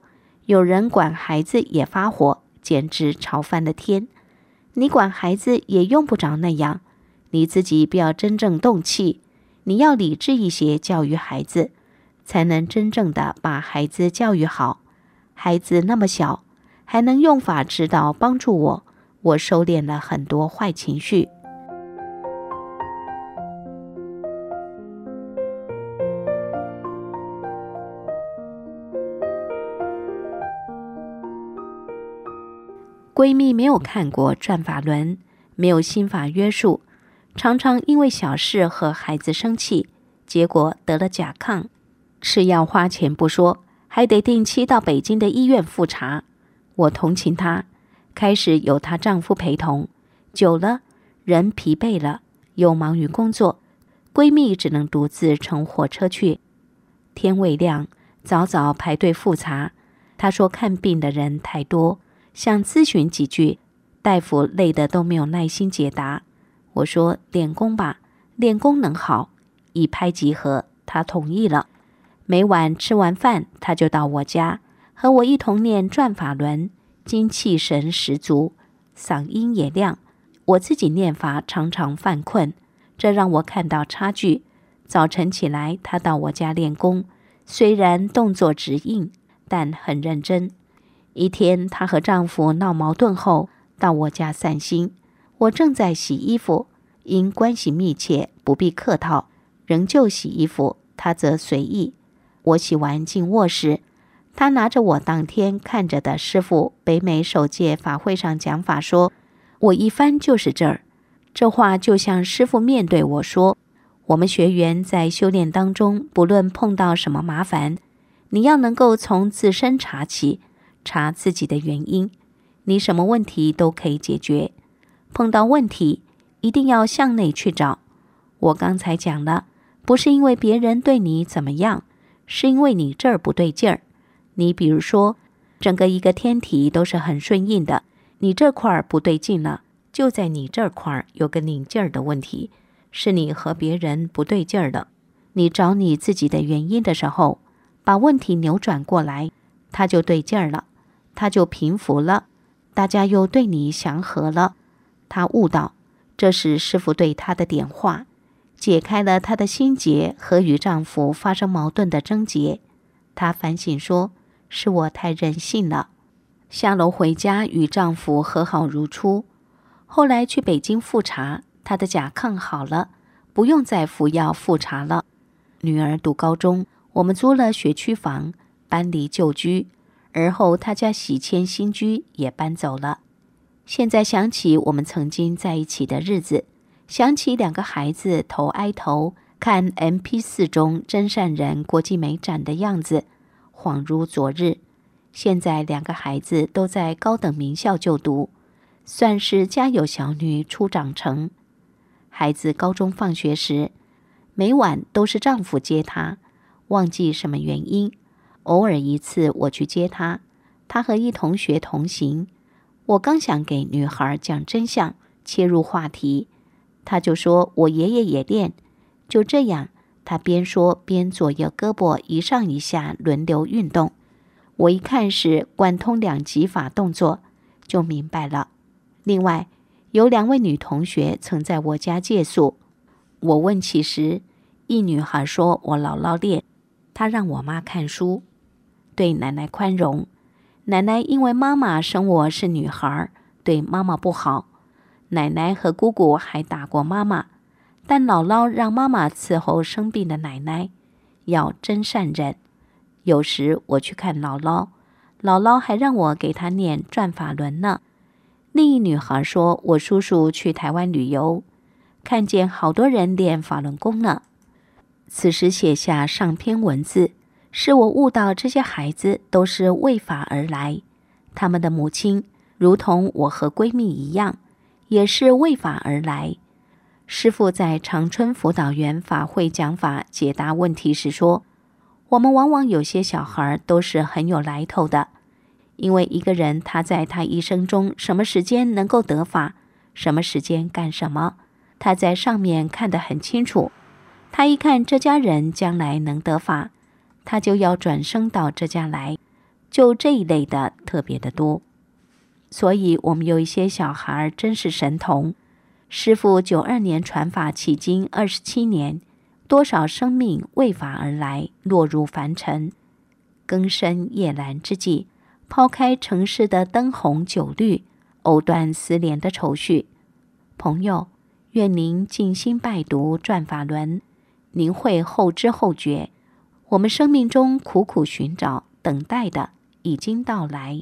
有人管孩子也发火，简直吵翻了天。你管孩子也用不着那样，你自己不要真正动气，你要理智一些教育孩子，才能真正的把孩子教育好。孩子那么小，还能用法指导帮助我，我收敛了很多坏情绪。闺蜜没有看过转法轮，没有心法约束，常常因为小事和孩子生气，结果得了甲亢，吃药花钱不说，还得定期到北京的医院复查。我同情她，开始有她丈夫陪同，久了人疲惫了，又忙于工作，闺蜜只能独自乘火车去。天未亮，早早排队复查。她说看病的人太多，想咨询几句，大夫累得都没有耐心解答。我说练功吧，练功能好，一拍即合，她同意了。每晚吃完饭，她就到我家，和我一同念转法轮，精气神十足，嗓音也亮。我自己念法常常犯困，这让我看到差距。早晨起来，她到我家练功，虽然动作直硬，但很认真。一天，她和丈夫闹矛盾后，到我家散心。我正在洗衣服，因关系密切，不必客套，仍旧洗衣服，她则随意。我洗完进卧室，她拿着我当天看着的师父北美首届法会上讲法说，我一翻就是这儿。这话就像师父面对我说，我们学员在修炼当中，不论碰到什么麻烦，你要能够从自身查起，查自己的原因，你什么问题都可以解决。碰到问题，一定要向内去找。我刚才讲了，不是因为别人对你怎么样，是因为你这儿不对劲儿。你比如说，整个一个天体都是很顺应的，你这块儿不对劲了，就在你这块儿有个拧劲儿的问题，是你和别人不对劲儿的。你找你自己的原因的时候，把问题扭转过来，它就对劲儿了，它就平服了，大家又对你祥和了。她悟到，这是师父对她的点化，解开了她的心结和与丈夫发生矛盾的症结。她反省说，是我太任性了。下楼回家与丈夫和好如初。后来去北京复查，她的甲亢好了，不用再服药复查了。女儿读高中，我们租了学区房，搬离旧居，而后她家喜迁新居，也搬走了。现在想起我们曾经在一起的日子，想起两个孩子头挨头看 M P 四 中真善人国际美展的样子，恍如昨日。现在两个孩子都在高等名校就读，算是家有小女初长成。孩子高中放学时，每晚都是丈夫接她，忘记什么原因，偶尔一次我去接她，她和一同学同行。我刚想给女孩讲真相，切入话题，她就说我爷爷也练。就这样，她边说边左右胳膊一上一下轮流运动。我一看是贯通两极法动作，就明白了。另外，有两位女同学曾在我家借宿，我问起时，一女孩说我姥姥练，她让我妈看书，对奶奶宽容。奶奶因为妈妈生我是女孩，对妈妈不好，奶奶和姑姑还打过妈妈，但姥姥让妈妈伺候生病的奶奶，要真善忍。有时我去看姥姥，姥姥还让我给她念转法轮呢。另一女孩说，我叔叔去台湾旅游，看见好多人练法轮功呢。此时写下上篇文字，是我悟到这些孩子都是为法而来，他们的母亲如同我和闺蜜一样，也是为法而来。师父在长春辅导员法会讲法解答问题时说，我们往往有些小孩都是很有来头的，因为一个人他在他一生中什么时间能够得法，什么时间干什么，他在上面看得很清楚。他一看这家人将来能得法，他就要转生到这家来。 就这一类的特别的多。所以我们有一些小孩真是神童，师父九二年传法迄今二十七年，多少生命为法而来，落入凡尘。更深夜阑之际，抛开尘世的灯红酒绿，藕断丝连的愁绪。朋友，愿您静心拜读转法轮，您会后知后觉，我们生命中苦苦寻找、等待的已经到来。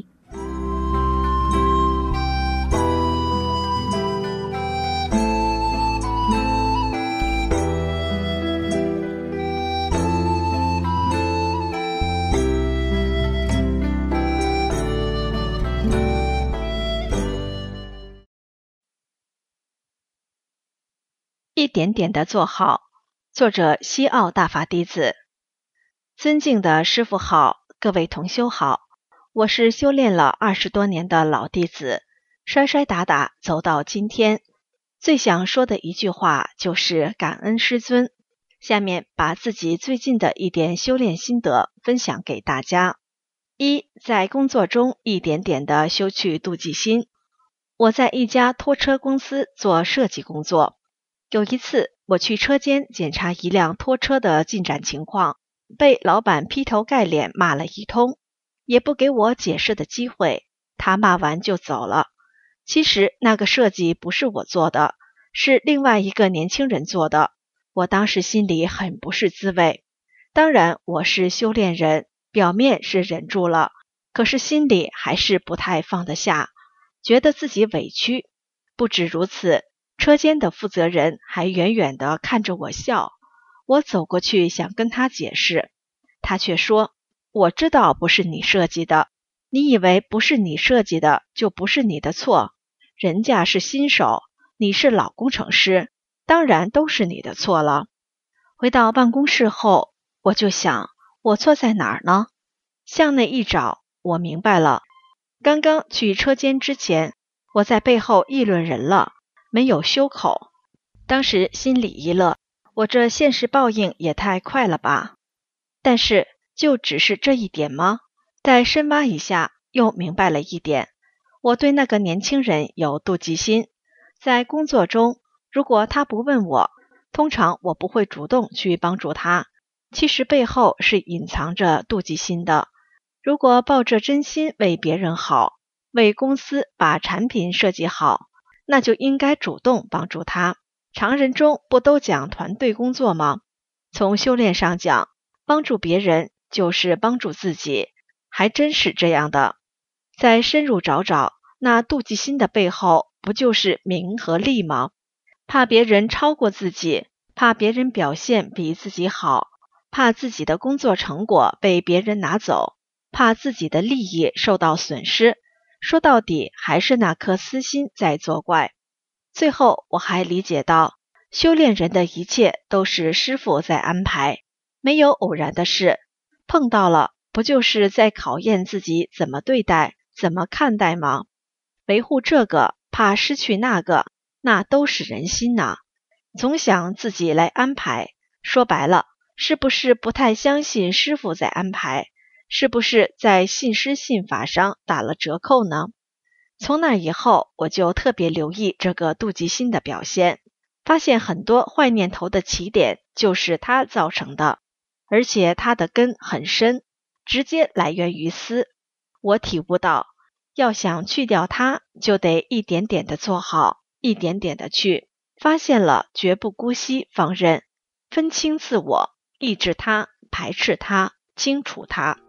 一点点的做好。作者西奥大法弟子。尊敬的师父好，各位同修好，我是修炼了二十多年的老弟子，摔摔打打走到今天，最想说的一句话就是感恩师尊。下面把自己最近的一点修炼心得分享给大家。一，在工作中一点点的修去妒忌心。我在一家拖车公司做设计工作，有一次我去车间检查一辆拖车的进展情况，被老板劈头盖脸骂了一通，也不给我解释的机会，他骂完就走了。其实那个设计不是我做的，是另外一个年轻人做的，我当时心里很不是滋味。当然我是修炼人，表面是忍住了，可是心里还是不太放得下，觉得自己委屈。不止如此，车间的负责人还远远地看着我笑，我走过去想跟他解释，他却说，我知道不是你设计的，你以为不是你设计的就不是你的错，人家是新手，你是老工程师，当然都是你的错了。回到办公室后，我就想，我错在哪儿呢？向内一找，我明白了。刚刚去车间之前，我在背后议论人了，没有修口。当时心里一乐，我这现实报应也太快了吧。但是就只是这一点吗？再深挖一下，又明白了一点，我对那个年轻人有妒忌心。在工作中，如果他不问我，通常我不会主动去帮助他，其实背后是隐藏着妒忌心的。如果抱着真心为别人好，为公司把产品设计好，那就应该主动帮助他。常人中不都讲团队工作吗？从修炼上讲，帮助别人就是帮助自己，还真是这样的。再深入找找，那妒忌心的背后不就是名和利吗？怕别人超过自己，怕别人表现比自己好，怕自己的工作成果被别人拿走，怕自己的利益受到损失，说到底还是那颗私心在作怪。最后我还理解到，修炼人的一切都是师父在安排，没有偶然的事，碰到了不就是在考验自己怎么对待，怎么看待吗？维护这个，怕失去那个，那都是人心呐。总想自己来安排，说白了，是不是不太相信师父在安排？是不是在信师信法上打了折扣呢？从那以后，我就特别留意这个妒忌心的表现，发现很多坏念头的起点就是它造成的，而且它的根很深，直接来源于私。我体悟到，要想去掉它，就得一点点的做好，一点点的去，发现了绝不姑息放任，分清自我，抑制它，排斥它，清除它。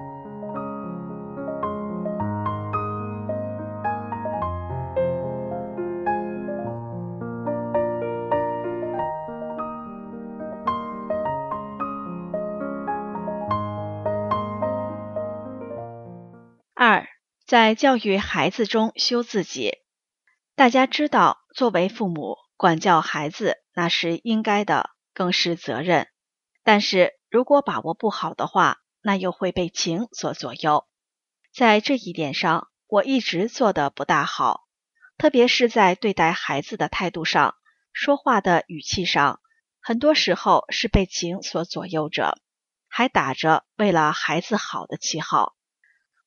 二，在教育孩子中修自己。大家知道，作为父母，管教孩子那是应该的，更是责任。但是如果把握不好的话，那又会被情所左右。在这一点上，我一直做得不大好，特别是在对待孩子的态度上，说话的语气上，很多时候是被情所左右着，还打着为了孩子好的旗号。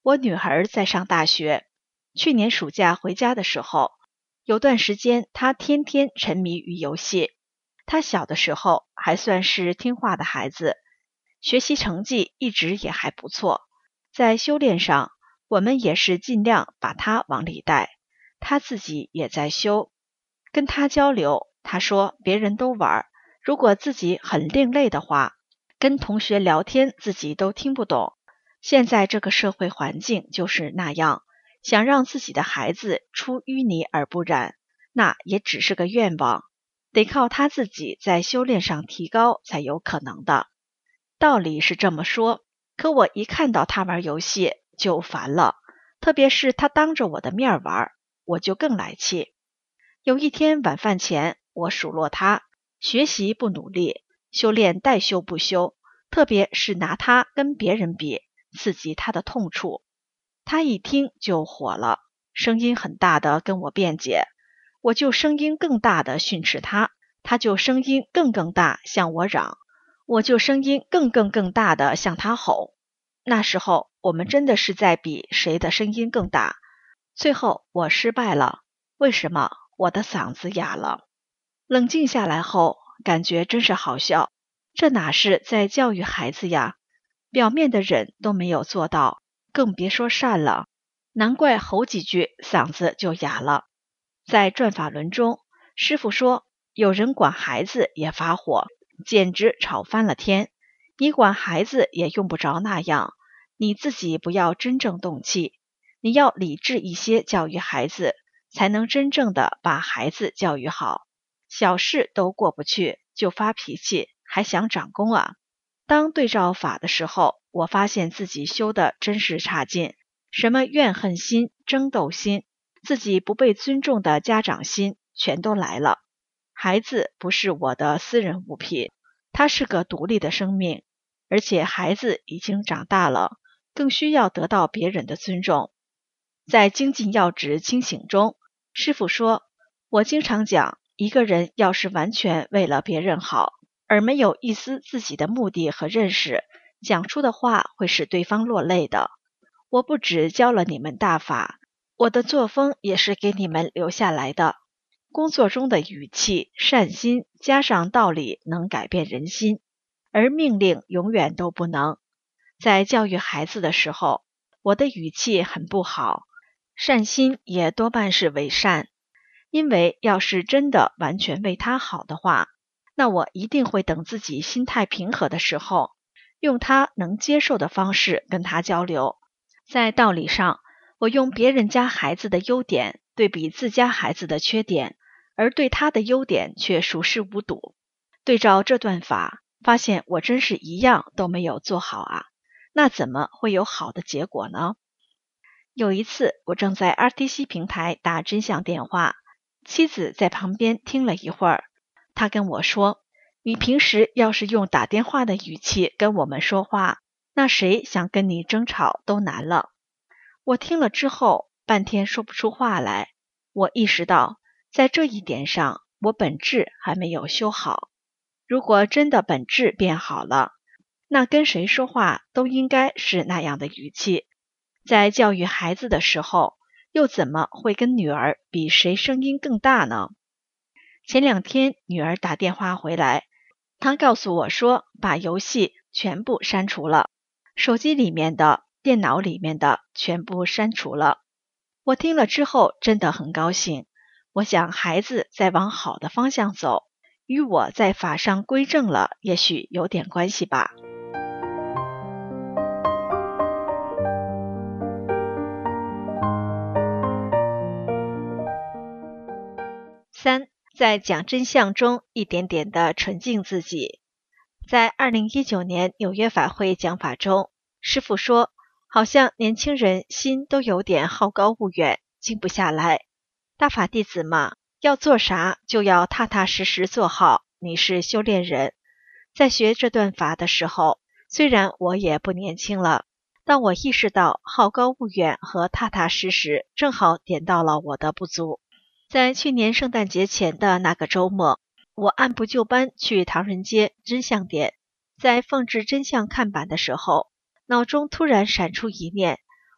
我女儿在上大学，去年暑假回家的时候，有段时间她天天沉迷于游戏。她小的时候还算是听话的孩子，学习成绩一直也还不错。在修炼上，我们也是尽量把她往里带，她自己也在修。跟她交流，她说别人都玩，如果自己很另类的话，跟同学聊天自己都听不懂。现在这个社会环境就是那样，想让自己的孩子出淤泥而不染，那也只是个愿望，得靠他自己在修炼上提高才有可能的。道理是这么说，可我一看到他玩游戏就烦了，特别是他当着我的面玩，我就更来气。有一天晚饭前，我数落他学习不努力，修炼带修不修，特别是拿他跟别人比，刺激他的痛处。他一听就火了，声音很大的跟我辩解，我就声音更大的训斥他，他就声音更更大向我嚷，我就声音更更更大的向他吼。那时候我们真的是在比谁的声音更大，最后我失败了。为什么？我的嗓子哑了。冷静下来后，感觉真是好笑，这哪是在教育孩子呀？表面的忍都没有做到，更别说善了。难怪吼几句嗓子就哑了。在转法轮中，师父说有人管孩子也发火，简直吵翻了天。你管孩子也用不着那样，你自己不要真正动气，你要理智一些教育孩子，才能真正的把孩子教育好。小事都过不去就发脾气，还想长功啊？当对照法的时候，我发现自己修的真是差劲，什么怨恨心、争斗心，自己不被尊重的家长心全都来了。孩子不是我的私人物品，他是个独立的生命，而且孩子已经长大了，更需要得到别人的尊重。在精进要旨清醒中，师父说，我经常讲，一个人要是完全为了别人好，而没有一丝自己的目的和认识，讲出的话会使对方落泪的。我不只教了你们大法，我的作风也是给你们留下来的。工作中的语气、善心加上道理能改变人心，而命令永远都不能。在教育孩子的时候，我的语气很不好，善心也多半是伪善，因为要是真的完全为他好的话，那我一定会等自己心态平和的时候，用他能接受的方式跟他交流。在道理上，我用别人家孩子的优点对比自家孩子的缺点，而对他的优点却熟视无睹。对照这段法，发现我真是一样都没有做好啊，那怎么会有好的结果呢？有一次，我正在 R T C 平台打真相电话，妻子在旁边听了一会儿，她跟我说，你平时要是用打电话的语气跟我们说话，那谁想跟你争吵都难了。我听了之后，半天说不出话来。我意识到，在这一点上，我本质还没有修好。如果真的本质变好了，那跟谁说话都应该是那样的语气。在教育孩子的时候，又怎么会跟女儿比谁声音更大呢？前两天女儿打电话回来，她告诉我说，把游戏全部删除了，手机里面的、电脑里面的全部删除了。我听了之后真的很高兴，我想孩子在往好的方向走，与我在法上归正了也许有点关系吧。三，在讲真相中一点点的纯净自己。在二零一九年纽约法会讲法中，师父说，好像年轻人心都有点好高骛远，静不下来。大法弟子嘛，要做啥就要踏踏实实做好，你是修炼人。在学这段法的时候，虽然我也不年轻了，但我意识到好高骛远和踏踏实实正好点到了我的不足。在去年圣诞节前的那个周末，我按部就班去唐人街真相点，在放置真相看板的时候，脑中突然闪出一念，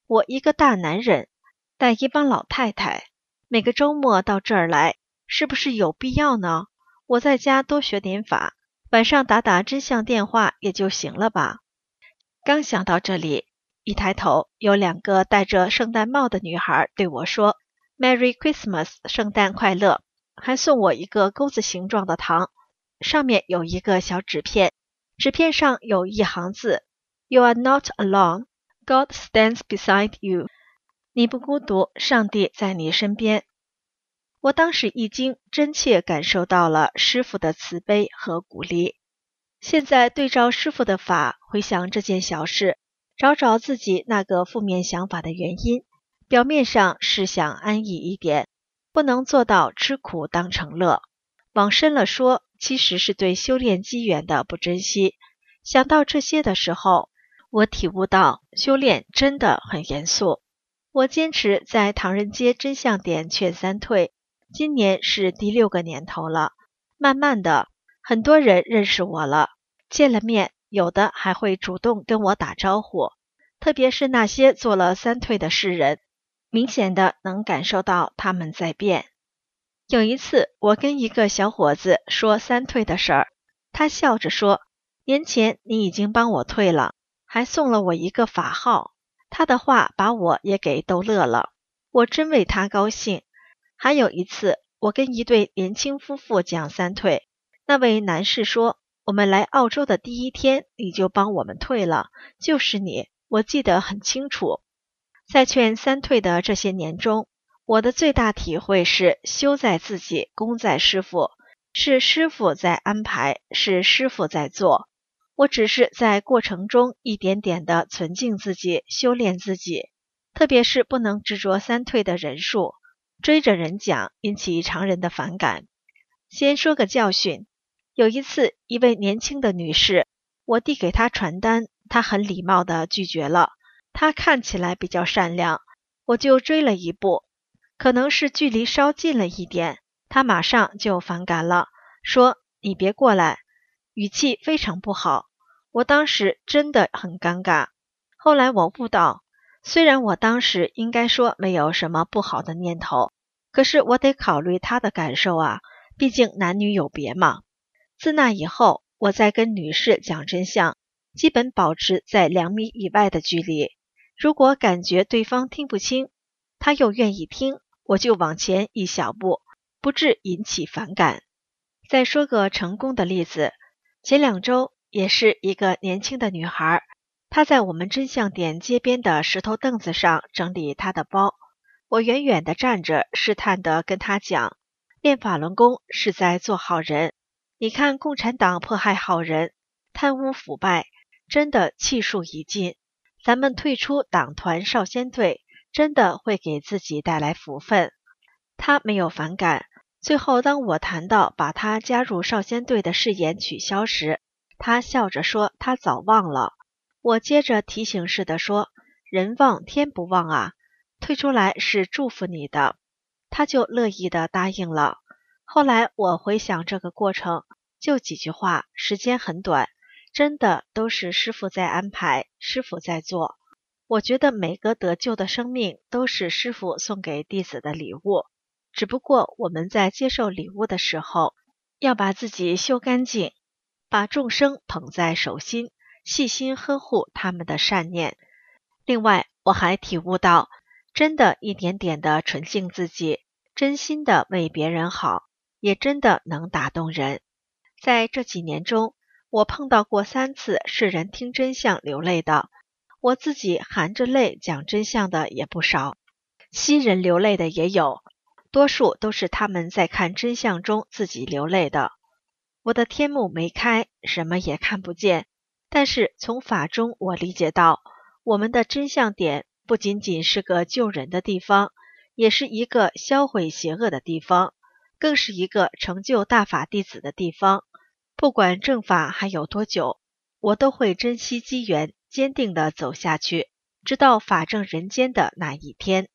我一个大男人带一帮老太太，每个周末到这儿来，是不是有必要呢？我在家多学点法，晚上打打真相电话也就行了吧。刚想到这里，一抬头，有两个戴着圣诞帽的女孩对我说 Merry Christmas， 圣诞快乐，还送我一个钩子形状的糖，上面有一个小纸片，纸片上有一行字 You are not alone, God stands beside you， 你不孤独，上帝在你身边。我当时一惊，真切感受到了师父的慈悲和鼓励。现在对照师父的法，回想这件小事，找找自己那个负面想法的原因，表面上是想安逸一点，不能做到吃苦当成乐。往深了说，其实是对修炼机缘的不珍惜。想到这些的时候，我体悟到修炼真的很严肃。我坚持在唐人街真相点劝三退，今年是第六个年头了。慢慢的，很多人认识我了，见了面，有的还会主动跟我打招呼，特别是那些做了三退的世人，明显的能感受到他们在变。有一次，我跟一个小伙子说三退的事儿，他笑着说，年前你已经帮我退了，还送了我一个法号。他的话把我也给逗乐了，我真为他高兴。还有一次，我跟一对年轻夫妇讲三退，那位男士说，我们来澳洲的第一天你就帮我们退了，就是你，我记得很清楚。在劝三退的这些年中，我的最大体会是修在自己，功在师父，是师父在安排，是师父在做。我只是在过程中一点点的存静自己，修炼自己，特别是不能执着三退的人数，追着人讲，引起常人的反感。先说个教训，有一次，一位年轻的女士，我递给她传单，她很礼貌地拒绝了。她看起来比较善良，我就追了一步，可能是距离稍近了一点，她马上就反感了，说你别过来，语气非常不好。我当时真的很尴尬。后来我悟到，虽然我当时应该说没有什么不好的念头，可是我得考虑她的感受啊，毕竟男女有别嘛。自那以后，我在跟女士讲真相，基本保持在两米以外的距离。如果感觉对方听不清，他又愿意听，我就往前一小步，不致引起反感。再说个成功的例子，前两周也是一个年轻的女孩，她在我们真相点街边的石头凳子上整理她的包。我远远地站着，试探地跟她讲，练法轮功是在做好人，你看共产党迫害好人，贪污腐败，真的气数已尽，咱们退出党团少先队，真的会给自己带来福分。她没有反感。最后当我谈到把她加入少先队的誓言取消时，她笑着说她早忘了。我接着提醒似的说，人忘天不忘啊，退出来是祝福你的。她就乐意地答应了。后来我回想这个过程，就几句话，时间很短，真的都是师父在安排，师父在做。我觉得每个得救的生命都是师父送给弟子的礼物，只不过我们在接受礼物的时候，要把自己修干净，把众生捧在手心，细心呵护他们的善念。另外，我还体悟到，真的一点点的纯净自己，真心的为别人好，也真的能打动人。在这几年中，我碰到过三次世人听真相流泪的，我自己含着泪讲真相的也不少，昔人流泪的也有，多数都是他们在看真相中自己流泪的。我的天目没开，什么也看不见，但是从法中我理解到，我们的真相点不仅仅是个救人的地方，也是一个销毁邪恶的地方，更是一个成就大法弟子的地方。不管正法还有多久，我都会珍惜机缘，坚定地走下去，直到法正人间的那一天。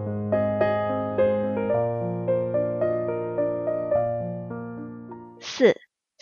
四，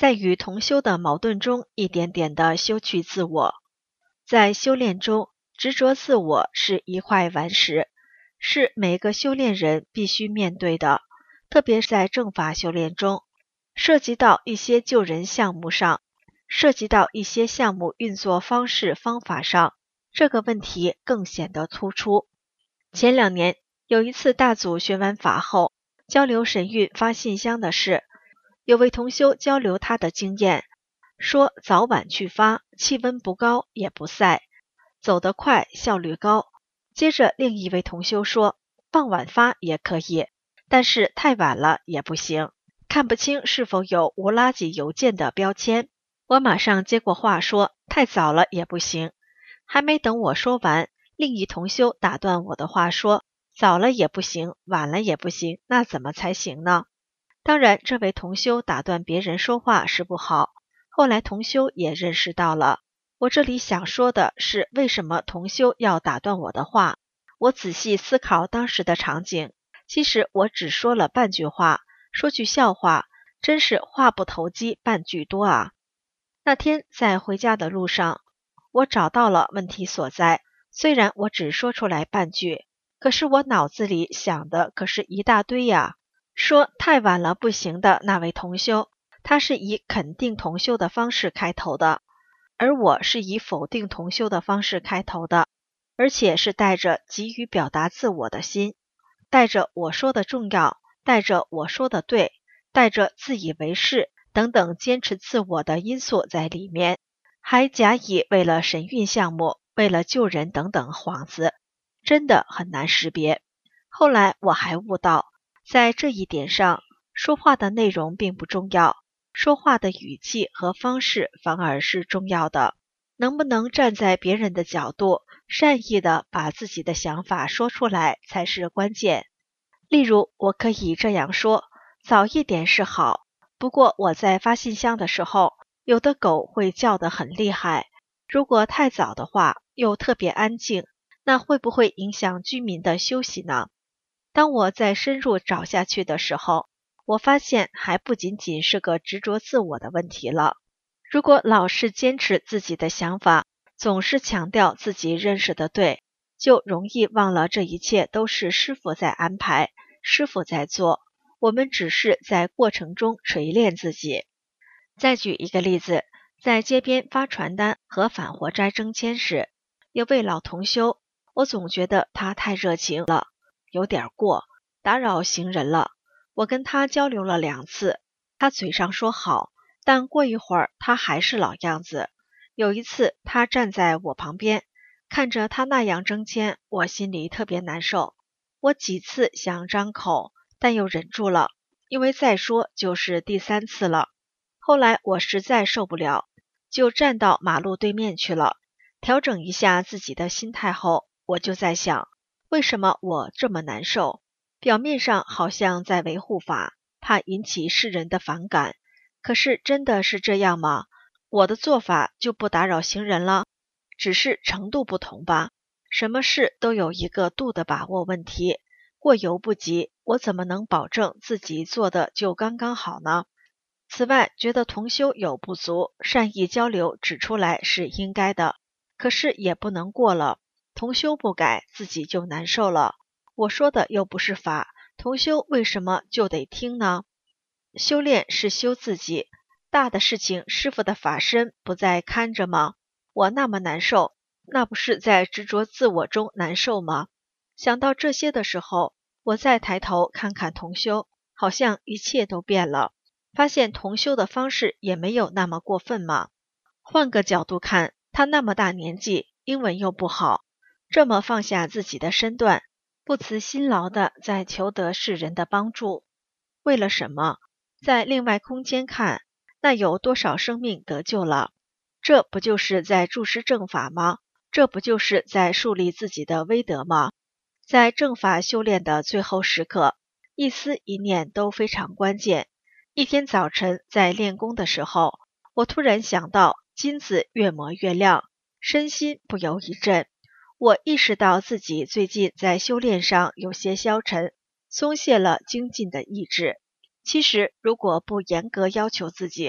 在与同修的矛盾中一点点地修去自我。在修炼中，执着自我是一坏顽石，是每个修炼人必须面对的，特别是在正法修炼中，涉及到一些救人项目上，涉及到一些项目运作方式方法上，这个问题更显得突出。前两年有一次大组学完法后，交流神韵发信箱的事，有位同修交流他的经验，说早晚去发，气温不高也不晒，走得快，效率高。接着另一位同修说，傍晚发也可以，但是太晚了也不行，看不清是否有无垃圾邮件的标签。我马上接过话说，太早了也不行。还没等我说完，另一同修打断我的话说，早了也不行，晚了也不行，那怎么才行呢？当然，这位同修打断别人说话是不好，后来同修也认识到了。我这里想说的是，为什么同修要打断我的话？我仔细思考当时的场景，其实我只说了半句话，说句笑话，真是话不投机半句多啊。那天在回家的路上，我找到了问题所在，虽然我只说出来半句，可是我脑子里想的可是一大堆呀。说太晚了不行的那位同修，他是以肯定同修的方式开头的，而我是以否定同修的方式开头的，而且是带着急于表达自我的心，带着我说的重要，带着我说的对，带着自以为是等等坚持自我的因素在里面，还假以为了神韵项目，为了救人等等幌子，真的很难识别。后来我还悟到，在这一点上，说话的内容并不重要，说话的语气和方式反而是重要的。能不能站在别人的角度，善意的把自己的想法说出来才是关键。例如，我可以这样说，早一点是好，不过我在发信箱的时候，有的狗会叫得很厉害，如果太早的话，又特别安静，那会不会影响居民的休息呢？当我再深入找下去的时候，我发现还不仅仅是个执着自我的问题了。如果老是坚持自己的想法，总是强调自己认识的对，就容易忘了这一切都是师父在安排，师父在做，我们只是在过程中锤炼自己。再举一个例子，在街边发传单和返活斋征签时，有位老同修，我总觉得他太热情了，有点过，打扰行人了。我跟他交流了两次，他嘴上说好，但过一会儿他还是老样子。有一次他站在我旁边，看着他那样征签，我心里特别难受。我几次想张口，但又忍住了，因为再说就是第三次了。后来我实在受不了，就站到马路对面去了。调整一下自己的心态后，我就在想，为什么我这么难受？表面上好像在维护法，怕引起世人的反感，可是真的是这样吗？我的做法就不打扰行人了，只是程度不同吧。什么事都有一个度的把握问题，过犹不及，我怎么能保证自己做的就刚刚好呢？此外，觉得同修有不足，善意交流指出来是应该的，可是也不能过了，同修不改，自己就难受了。我说的又不是法，同修为什么就得听呢？修炼是修自己，大的事情师父的法身不在看着吗？我那么难受，那不是在执着自我中难受吗？想到这些的时候，我再抬头看看同修，好像一切都变了，发现同修的方式也没有那么过分嘛。换个角度看，他那么大年纪，英文又不好，这么放下自己的身段，不辞辛劳的在求得世人的帮助，为了什么？在另外空间看，那有多少生命得救了？这不就是在注释正法吗？这不就是在树立自己的威德吗？在正法修炼的最后时刻，一思一念都非常关键。一天早晨在练功的时候，我突然想到金子越磨越亮，身心不由一震。我意识到自己最近在修炼上有些消沉，松懈了精进的意志。其实如果不严格要求自己，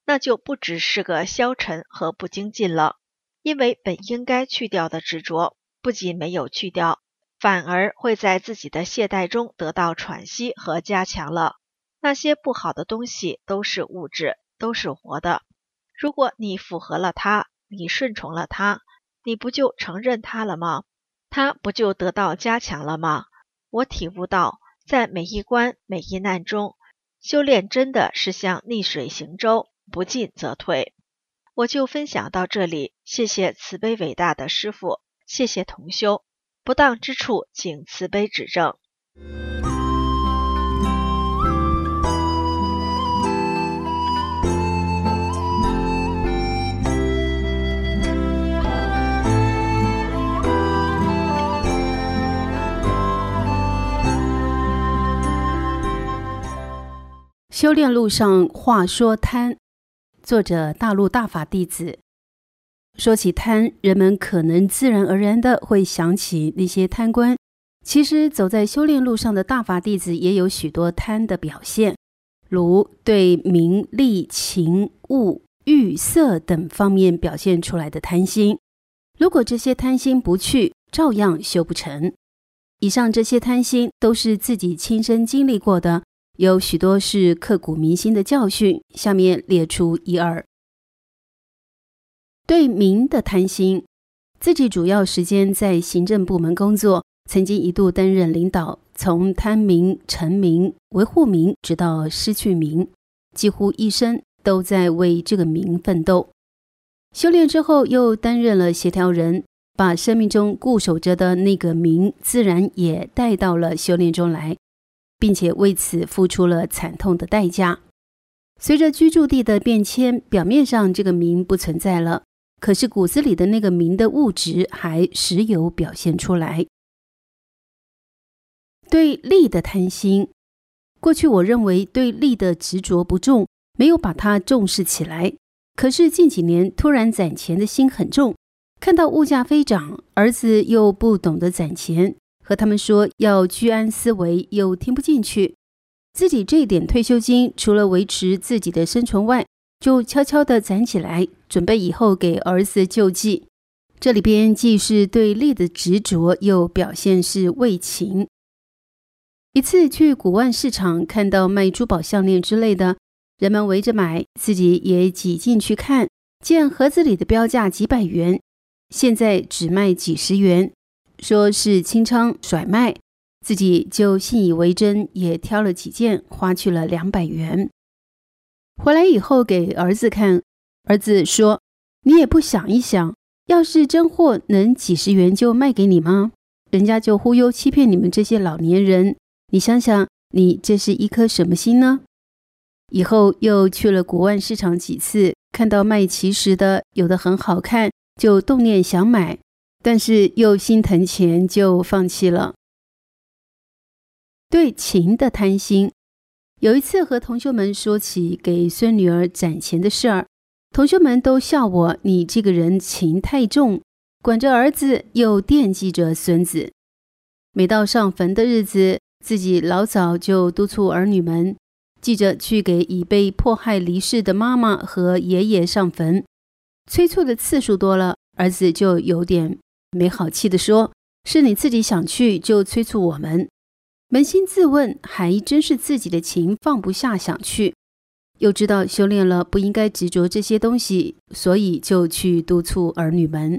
那就不只是个消沉和不精进了，因为本应该去掉的执着，不仅没有去掉，反而会在自己的懈怠中得到喘息和加强了。那些不好的东西都是物质，都是活的。如果你符合了它，你顺从了它，你不就承认它了吗？它不就得到加强了吗？我体悟到，在每一关每一难中，修炼真的是像逆水行舟，不进则退。我就分享到这里，谢谢慈悲伟大的师父，谢谢同修，不当之处请慈悲指正。 修炼路上话说贪，作者大陆大法弟子。说起贪，人们可能自然而然的会想起那些贪官，其实走在修炼路上的大法弟子也有许多贪的表现，如对名利情物欲色等方面表现出来的贪心。如果这些贪心不去，照样修不成。以上这些贪心都是自己亲身经历过的，有许多是刻骨铭心的教训，下面列出一二。对名的贪心，自己主要时间在行政部门工作，曾经一度担任领导，从贪名、成名、维护名，直到失去名，几乎一生都在为这个名奋斗。修炼之后又担任了协调人，把生命中固守着的那个名自然也带到了修炼中来，并且为此付出了惨痛的代价。随着居住地的变迁，表面上这个名不存在了，可是骨子里的那个名的物质还时有表现出来。对利的贪心，过去我认为对利的执着不重，没有把它重视起来。可是近几年突然攒钱的心很重，看到物价飞涨，儿子又不懂得攒钱，和他们说要居安思危，又听不进去。自己这点退休金除了维持自己的生存外，就悄悄地攒起来，准备以后给儿子救济。这里边既是对利的执着，又表现是为情。一次去古玩市场，看到卖珠宝项链之类的，人们围着买，自己也挤进去看，见盒子里的标价几百元，现在只卖几十元，说是清仓甩卖，自己就信以为真，也挑了几件，花去了两百元。回来以后给儿子看，儿子说：“你也不想一想，要是真货能几十元就卖给你吗？人家就忽悠欺骗你们这些老年人，你想想，你这是一颗什么心呢？”以后又去了古玩市场几次，看到卖奇石的，有的很好看，就动念想买，但是又心疼钱，就放弃了。对情的贪心，有一次和同学们说起给孙女儿攒钱的事儿，同学们都笑我，你这个人情太重，管着儿子又惦记着孙子。每到上坟的日子，自己老早就督促儿女们记着去给已被迫害离世的妈妈和爷爷上坟。催促的次数多了，儿子就有点没好气地说：“是你自己想去就催促我们。”扪心自问，还真是自己的情放不下想去，又知道修炼了不应该执着这些东西，所以就去督促儿女们。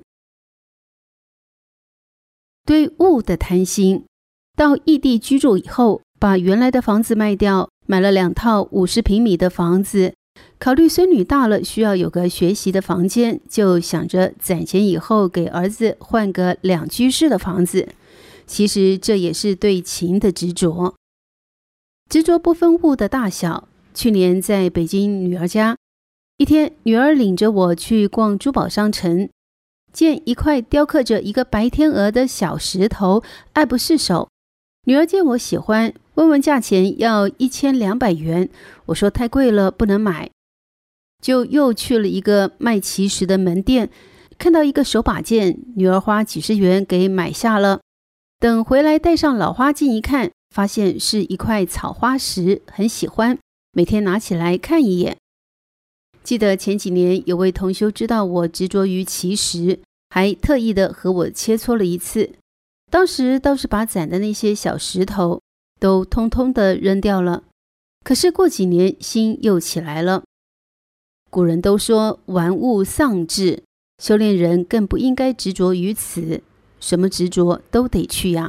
对物的贪心，到异地居住以后，把原来的房子卖掉，买了两套五十平米的房子，考虑孙女大了需要有个学习的房间，就想着攒钱以后给儿子换个两居室的房子。其实这也是对情的执着，执着不分物的大小。去年在北京女儿家，一天女儿领着我去逛珠宝商城，见一块雕刻着一个白天鹅的小石头，爱不释手。女儿见我喜欢，问问价钱，要一千两百元，我说太贵了，不能买。就又去了一个卖奇石的门店，看到一个手把件，女儿花几十元给买下了。等回来戴上老花镜一看，发现是一块草花石，很喜欢，每天拿起来看一眼。 记得前几年有位同修知道我执着于奇石，还特意的和我切磋了一次。当时倒是把攒的那些小石头都通通的扔掉了，可是过几年心又起来了。古人都说玩物丧志，修炼人更不应该执着于此，什么执着都得去呀。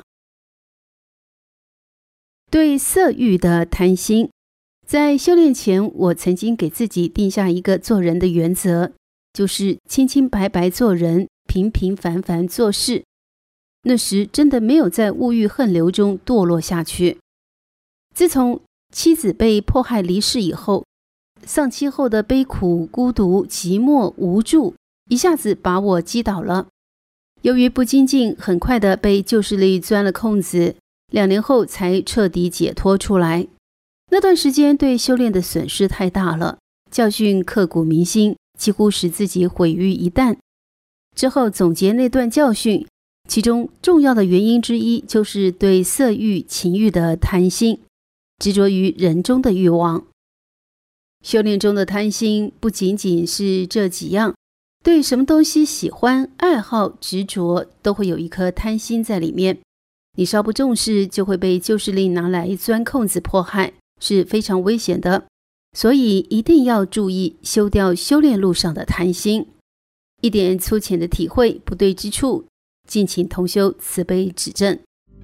对色欲的贪心，在修炼前，我曾经给自己定下一个做人的原则，就是清清白白做人，平平凡凡做事。那时真的没有在物欲横流中堕落下去。自从妻子被迫害离世以后，丧妻后的悲苦、孤独、寂寞、无助，一下子把我击倒了。由于不精进，很快的被旧势力钻了空子，两年后才彻底解脱出来。那段时间对修炼的损失太大了，教训刻骨铭心，几乎使自己毁于一旦。之后总结那段教训，其中重要的原因之一就是对色欲、情欲的贪心，执着于人中的欲望。修炼中的贪心不仅仅是这几样，对什么东西喜欢、爱好、执着，都会有一颗贪心在里面。你稍不重视，就会被旧势力拿来钻空子迫害，是非常危险的。所以一定要注意修掉修炼路上的贪心。一点粗浅的体会，不对之处，敬请同修慈悲指正。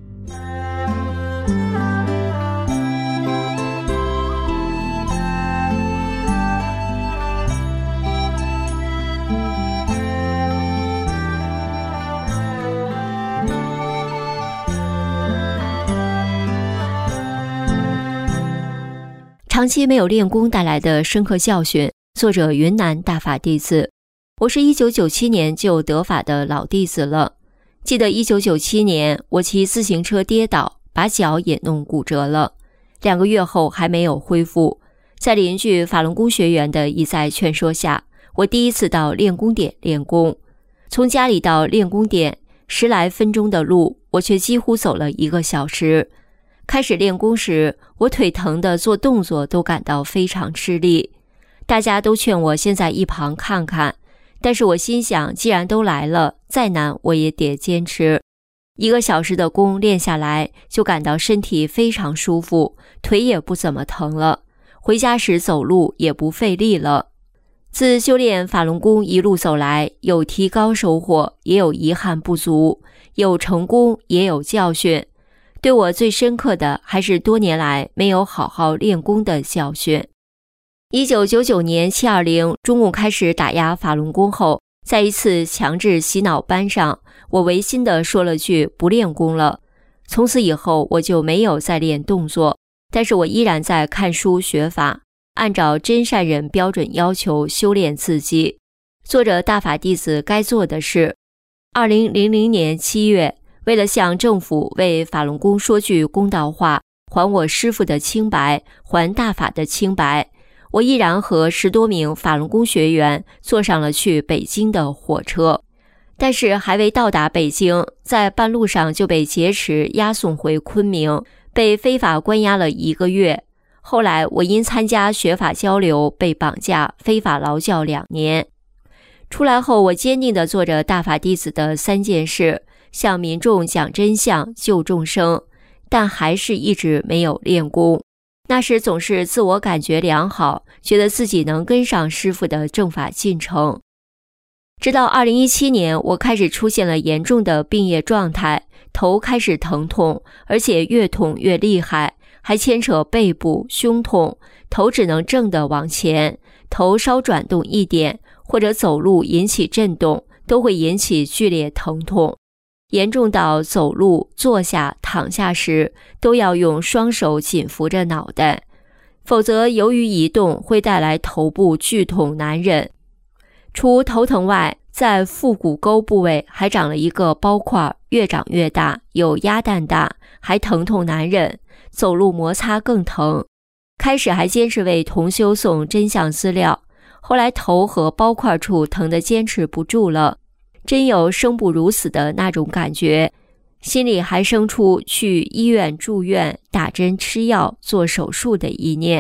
长期没有练功带来的深刻教训，作者云南大法弟子。我是一九九七年就得法的老弟子了。记得一九九七年我骑自行车跌倒，把脚也弄骨折了，两个月后还没有恢复。在邻居法轮功学员的一再劝说下，我第一次到练功点练功。从家里到练功点十来分钟的路，我却几乎走了一个小时。开始练功时，我腿疼的做动作都感到非常吃力。大家都劝我先在一旁看看，但是我心想，既然都来了，再难我也得坚持。一个小时的功练下来，就感到身体非常舒服，腿也不怎么疼了。回家时走路也不费力了。自修炼法轮功一路走来，有提高收获，也有遗憾不足，有成功，也有教训。对我最深刻的还是多年来没有好好练功的教训。一九九九年七二零中共开始打压法轮功后，在一次强制洗脑班上，我违心地说了句不练功了。从此以后我就没有再练动作，但是我依然在看书学法，按照真善人标准要求修炼自己，做着大法弟子该做的事。二零零零年七月，为了向政府为法轮功说句公道话，还我师父的清白，还大法的清白，我毅然和十多名法轮功学员坐上了去北京的火车。但是还未到达北京，在半路上就被劫持押送回昆明，被非法关押了一个月。后来我因参加学法交流被绑架，非法劳教两年。出来后，我坚定地做着大法弟子的三件事，向民众讲真相，救众生，但还是一直没有练功。那时总是自我感觉良好，觉得自己能跟上师父的正法进程。直到二零一七年，我开始出现了严重的病业状态，头开始疼痛，而且越痛越厉害，还牵扯背部、胸痛，头只能正的往前，头稍转动一点，或者走路引起震动，都会引起剧烈疼痛。严重到走路、坐下、躺下时都要用双手紧扶着脑袋，否则由于移动会带来头部剧痛难忍。除头疼外，在腹股沟部位还长了一个包块，越长越大，有鸭蛋大，还疼痛难忍，走路摩擦更疼。开始还坚持为同修送真相资料，后来头和包块处疼得坚持不住了，真有生不如死的那种感觉，心里还生出去医院住院、打针吃药、做手术的意念。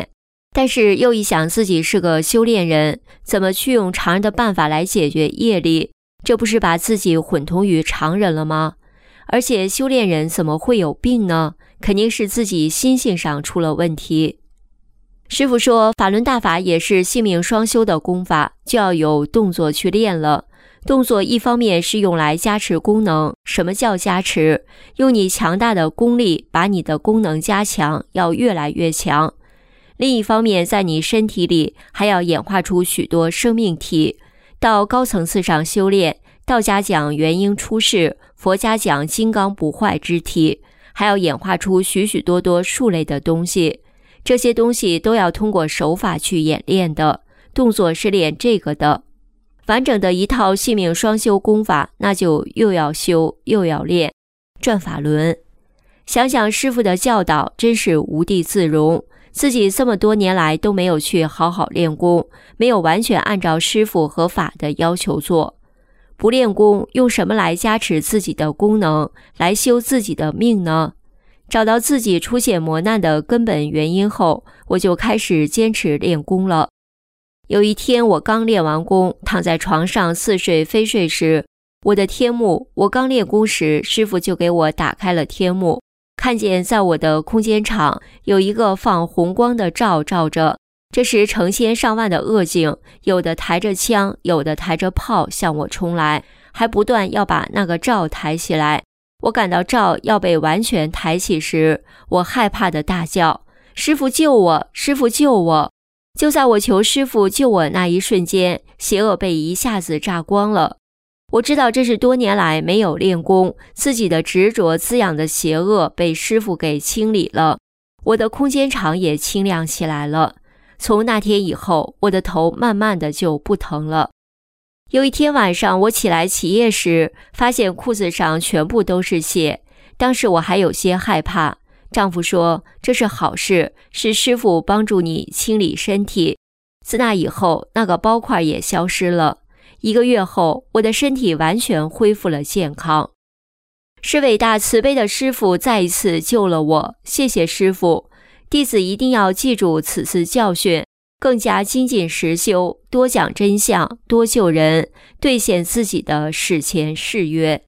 但是又一想自己是个修炼人，怎么去用常人的办法来解决业力？这不是把自己混同于常人了吗？而且修炼人怎么会有病呢？肯定是自己心性上出了问题。师父说，法轮大法也是性命双修的功法，就要有动作去练了。动作一方面是用来加持功能，什么叫加持？用你强大的功力把你的功能加强，要越来越强。另一方面，在你身体里还要演化出许多生命体，到高层次上修炼，道家讲元婴出世，佛家讲金刚不坏之体，还要演化出许许多多数类的东西，这些东西都要通过手法去演练的，动作是练这个的。完整的一套性命双修功法，那就又要修又要练，转法轮。想想师父的教导，真是无地自容。自己这么多年来都没有去好好练功，没有完全按照师父和法的要求做。不练功，用什么来加持自己的功能，来修自己的命呢？找到自己出现磨难的根本原因后，我就开始坚持练功了。有一天我刚练完功，躺在床上似睡非睡时，我的天幕，我刚练功时，师父就给我打开了天幕，看见在我的空间场有一个放红光的罩罩着，这时成千上万的恶境，有的抬着枪，有的抬着炮向我冲来，还不断要把那个罩抬起来。我感到罩要被完全抬起时，我害怕的大叫：师父救我，师父救我！就在我求师父救我那一瞬间，邪恶被一下子炸光了。我知道这是多年来没有练功，自己的执着滋养的邪恶被师父给清理了，我的空间场也清亮起来了。从那天以后，我的头慢慢的就不疼了。有一天晚上，我起来起夜时，发现裤子上全部都是血，当时我还有些害怕。丈夫说，这是好事，是师父帮助你清理身体。自那以后，那个包块也消失了。一个月后，我的身体完全恢复了健康。是伟大慈悲的师父再一次救了我，谢谢师父。弟子一定要记住此次教训，更加精进实修，多讲真相，多救人，兑现自己的誓前誓约。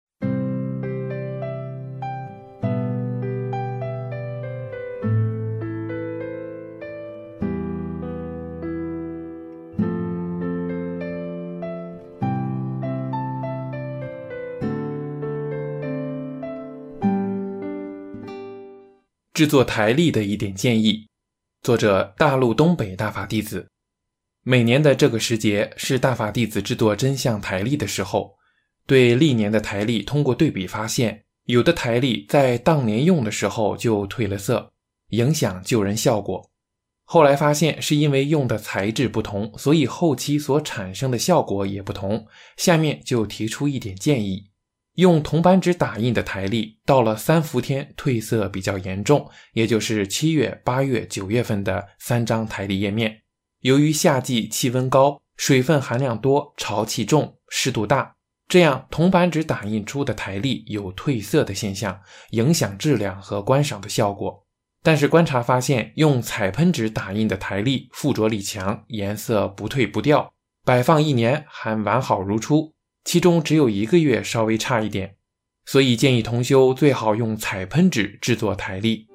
制作台历的一点建议，作者大陆东北大法弟子。每年的这个时节是大法弟子制作真相台历的时候，对历年的台历通过对比发现，有的台历在当年用的时候就褪了色，影响救人效果。后来发现是因为用的材质不同，所以后期所产生的效果也不同。下面就提出一点建议。用铜板纸打印的台历，到了三伏天褪色比较严重，也就是七月、八月、九月份的三张台历页面。由于夏季气温高，水分含量多，潮气重，湿度大，这样铜板纸打印出的台历有褪色的现象，影响质量和观赏的效果。但是观察发现，用彩喷纸打印的台历附着力强，颜色不褪不掉，摆放一年还完好如初，其中只有一个月稍微差一点，所以建议同修最好用彩喷纸制作台历。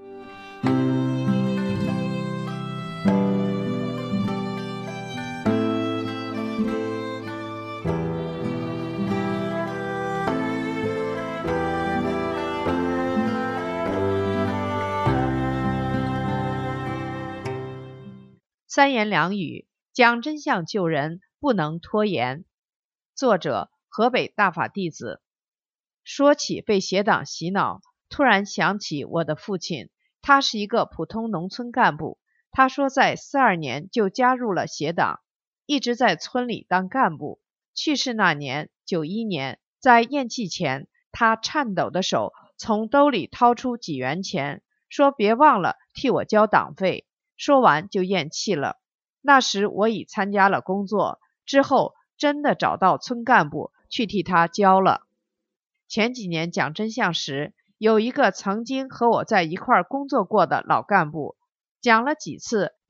三言两语讲真相救人，不能拖延。作者河北大法弟子。说起被邪党洗脑，突然想起我的父亲，他是一个普通农村干部。他说在四二年就加入了邪党，一直在村里当干部。去世那年九一年，在咽气前，他颤抖的手从兜里掏出几元钱，说别忘了替我交党费。说完就咽气了。那时我已参加了工作，之后真的找到村干部去替他交了。前几年讲真相时，有一个曾经和我在一块儿工作过的老干部，讲了几次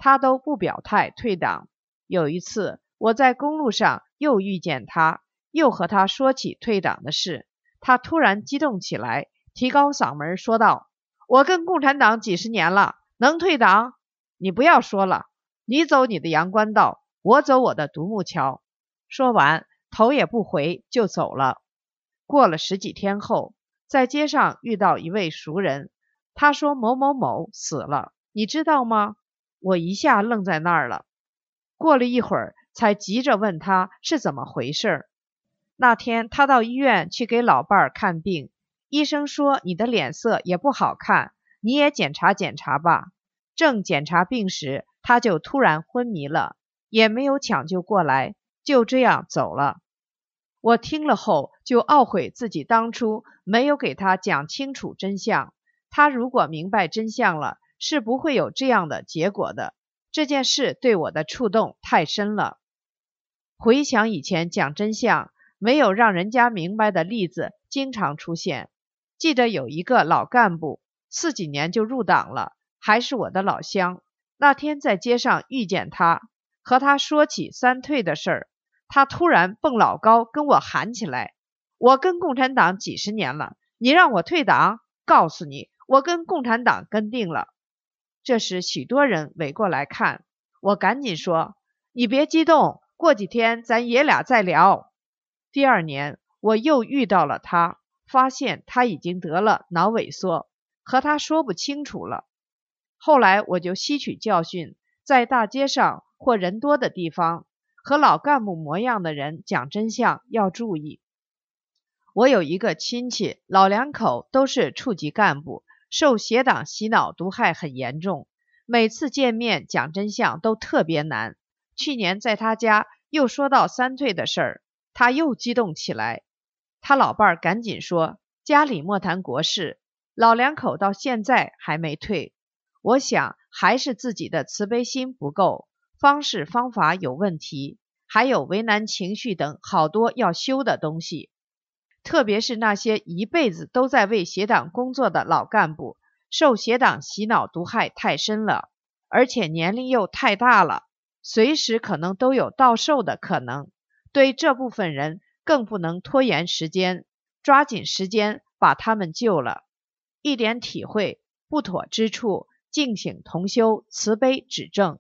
他都不表态退党。有一次我在公路上又遇见他，又和他说起退党的事，他突然激动起来，提高嗓门说道：我跟共产党几十年了，能退党？你不要说了，你走你的阳关道，我走我的独木桥。说完头也不回就走了。过了十几天后，在街上遇到一位熟人，他说某某某死了，你知道吗？我一下愣在那儿了。过了一会儿才急着问他是怎么回事。那天他到医院去给老伴儿看病，医生说你的脸色也不好看，你也检查检查吧。正检查病时，他就突然昏迷了，也没有抢救过来，就这样走了。我听了后就懊悔自己当初没有给他讲清楚真相，他如果明白真相了，是不会有这样的结果的。这件事对我的触动太深了。回想以前讲真相没有让人家明白的例子经常出现。记得有一个老干部，四几年就入党了，还是我的老乡。那天在街上遇见他，和他说起三退的事儿，他突然蹦老高跟我喊起来：我跟共产党几十年了，你让我退党？告诉你，我跟共产党跟定了。这时许多人围过来看，我赶紧说：你别激动，过几天咱爷俩再聊。第二年我又遇到了他，发现他已经得了脑萎缩，和他说不清楚了。后来我就吸取教训，在大街上或人多的地方，和老干部模样的人讲真相要注意。我有一个亲戚，老两口都是处级干部，受邪党洗脑毒害很严重，每次见面讲真相都特别难。去年在他家又说到三退的事儿，他又激动起来。他老伴儿赶紧说：家里莫谈国事，老两口到现在还没退。我想还是自己的慈悲心不够，方式方法有问题，还有为难情绪等好多要修的东西。特别是那些一辈子都在为邪党工作的老干部，受邪党洗脑毒害太深了，而且年龄又太大了，随时可能都有到寿的可能。对这部分人更不能拖延时间，抓紧时间把他们救了。一点体会，不妥之处，敬请同修慈悲指正。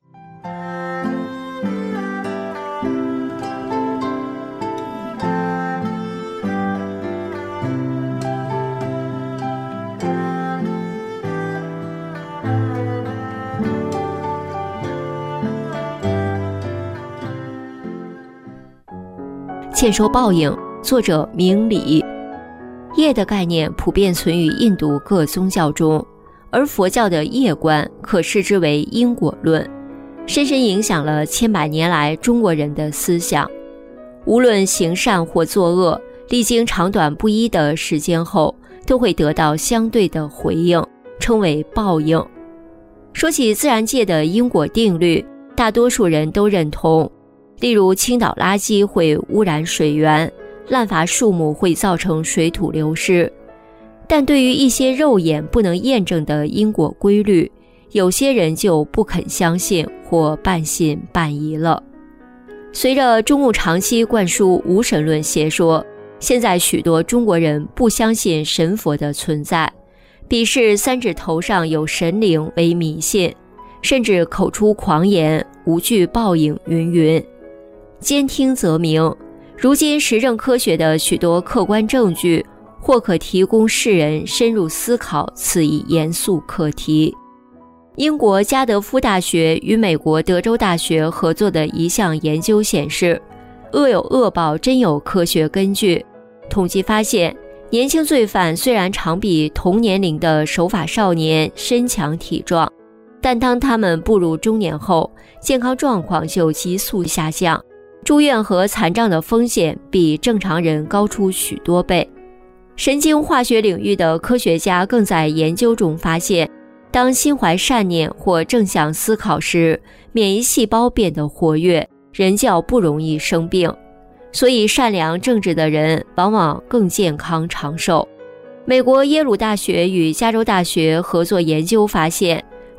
欠收报应，作者明理。业的概念普遍存于印度各宗教中，而佛教的业观可视之为因果论，深深影响了千百年来中国人的思想。无论行善或作恶，历经长短不一的时间后，都会得到相对的回应，称为报应。说起自然界的因果定律，大多数人都认同，例如倾倒垃圾会污染水源，滥伐树木会造成水土流失。但对于一些肉眼不能验证的因果规律，有些人就不肯相信或半信半疑了。随着中共长期灌输无神论邪说，现在许多中国人不相信神佛的存在，鄙视三指头上有神灵为迷信，甚至口出狂言，无惧报应云云。兼听则明，如今实证科学的许多客观证据，或可提供世人深入思考此一严肃课题。英国加德夫大学与美国德州大学合作的一项研究显示，恶有恶报真有科学根据。统计发现，年轻罪犯虽然常比同年龄的守法少年身强体壮，但当他们步入中年后，健康状况就急速下降，住院和残障的风险比正常人高出许多倍。神经化学领域的科学家更在研究中发现，当心怀善念或正向思考时，免疫细胞变得活跃，人较不容易生病。所以善良正直的人往往更健康长寿。美国耶鲁大学与加州大学合作研究发现，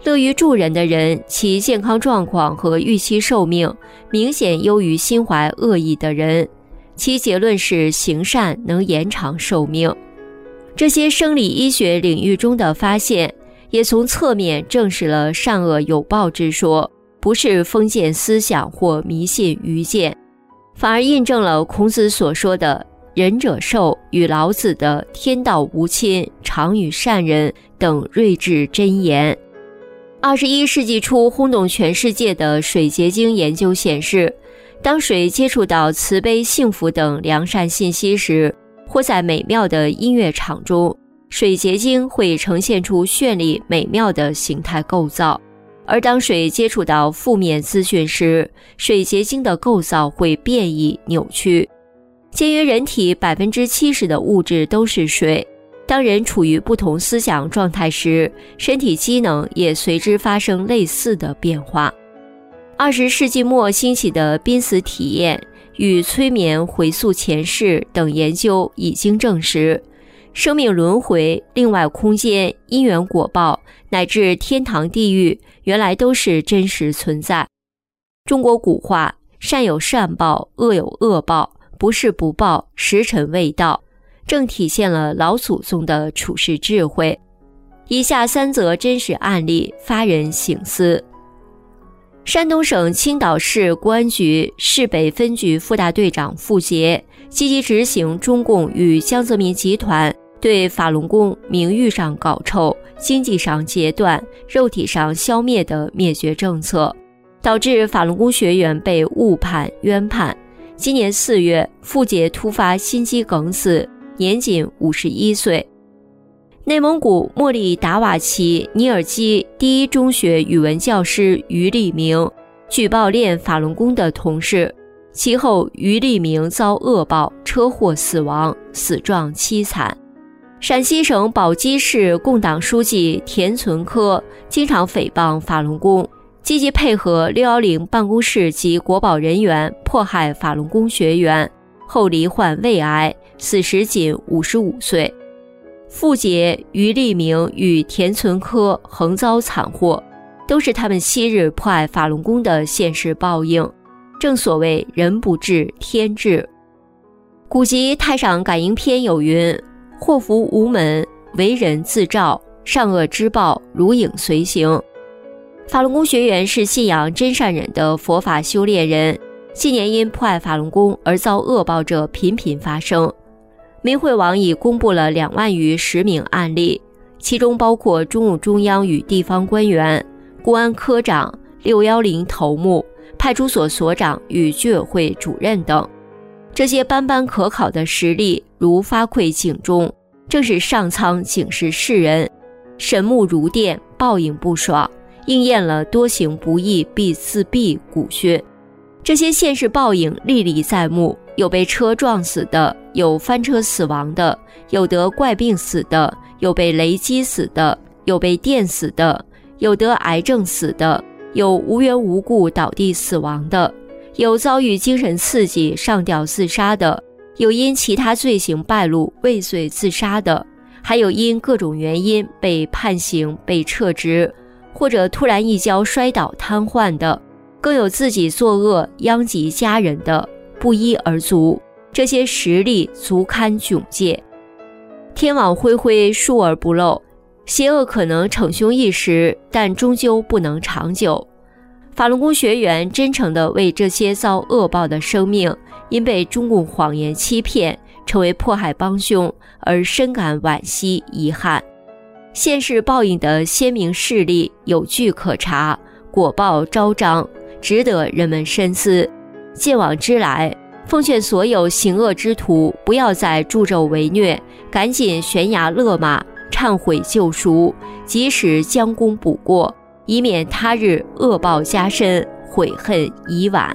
乐于助人的人，其健康状况和预期寿命明显优于心怀恶意的人。其结论是行善能延长寿命。这些生理医学领域中的发现，也从侧面证实了善恶有报之说不是封建思想或迷信愚见，反而印证了孔子所说的仁者寿与老子的天道无亲，常与善人等睿智箴言。二十一世纪初轰动全世界的水结晶研究显示，当水接触到慈悲、幸福等良善信息时，或在美妙的音乐场中，水结晶会呈现出绚丽美妙的形态构造；而当水接触到负面资讯时，水结晶的构造会变异扭曲。鉴于人体 百分之七十 的物质都是水，当人处于不同思想状态时，身体机能也随之发生类似的变化。二十世纪末兴起的濒死体验与催眠回溯前世等研究已经证实，生命轮回、另外空间、因缘果报乃至天堂地狱原来都是真实存在。中国古话善有善报，恶有恶报，不是不报，时辰未到，正体现了老祖宗的处世智慧。以下三则真实案例发人省思。山东省青岛市公安局市北分局副大队长傅杰积极执行中共与江泽民集团对法轮功名誉上搞臭、经济上截断、肉体上消灭的灭绝政策，导致法轮功学员被误判冤判。今年四月，傅杰突发心肌梗死，年仅五十一岁。内蒙古莫里达瓦旗尼尔基第一中学语文教师于立明举报练法轮功的同事，其后于立明遭恶报，车祸死亡，死状凄惨。陕西省宝鸡市共党书记田存科经常诽谤法轮功，积极配合六一零办公室及国保人员迫害法轮功学员，后罹患胃癌，死时仅五十五岁。傅杰、于立明与田存科横遭惨祸，都是他们昔日迫害法轮功的现实报应。正所谓人不治天治。古籍《太上感应篇》有云：祸福无门，为人自照，善恶之报如影随形。法轮功学员是信仰真善忍的佛法修炼人，近年因迫害法轮功而遭恶报者频频发生。民会网已公布了两万余实名案例，其中包括中共中央与地方官员、公安科长、六一零头目、派出所所长与居委会主任等。这些斑斑可考的实例如发馈警钟，正是上苍警示世人，神目如电，报应不爽，应验了多行不义必自毙古训。这些现实报应历历在目，有被车撞死的，有翻车死亡的，有得怪病死的，有被雷击死的，有被电死的，有得癌症死的，有无缘无故倒地死亡的，有遭遇精神刺激上吊自杀的，有因其他罪行败露畏罪自杀的，还有因各种原因被判刑、被撤职，或者突然一跤摔倒瘫痪的，更有自己作恶殃及家人的，不一而足。这些实例足堪窘戒。天网恢恢，疏而不漏，邪恶可能逞凶一时，但终究不能长久。法轮功学员真诚地为这些遭恶报的生命因被中共谎言欺骗，成为迫害帮凶而深感惋惜遗憾。现世报应的鲜明事例有据可查，果报昭彰，值得人们深思。见往知来，奉劝所有行恶之徒不要再助纣为虐，赶紧悬崖勒马，忏悔救赎，及时将功补过，以免他日恶报加深，悔恨已晚。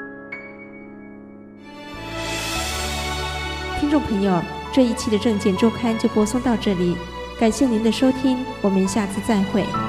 听众朋友，这一期的证件周刊就播送到这里，感谢您的收听，我们下次再会。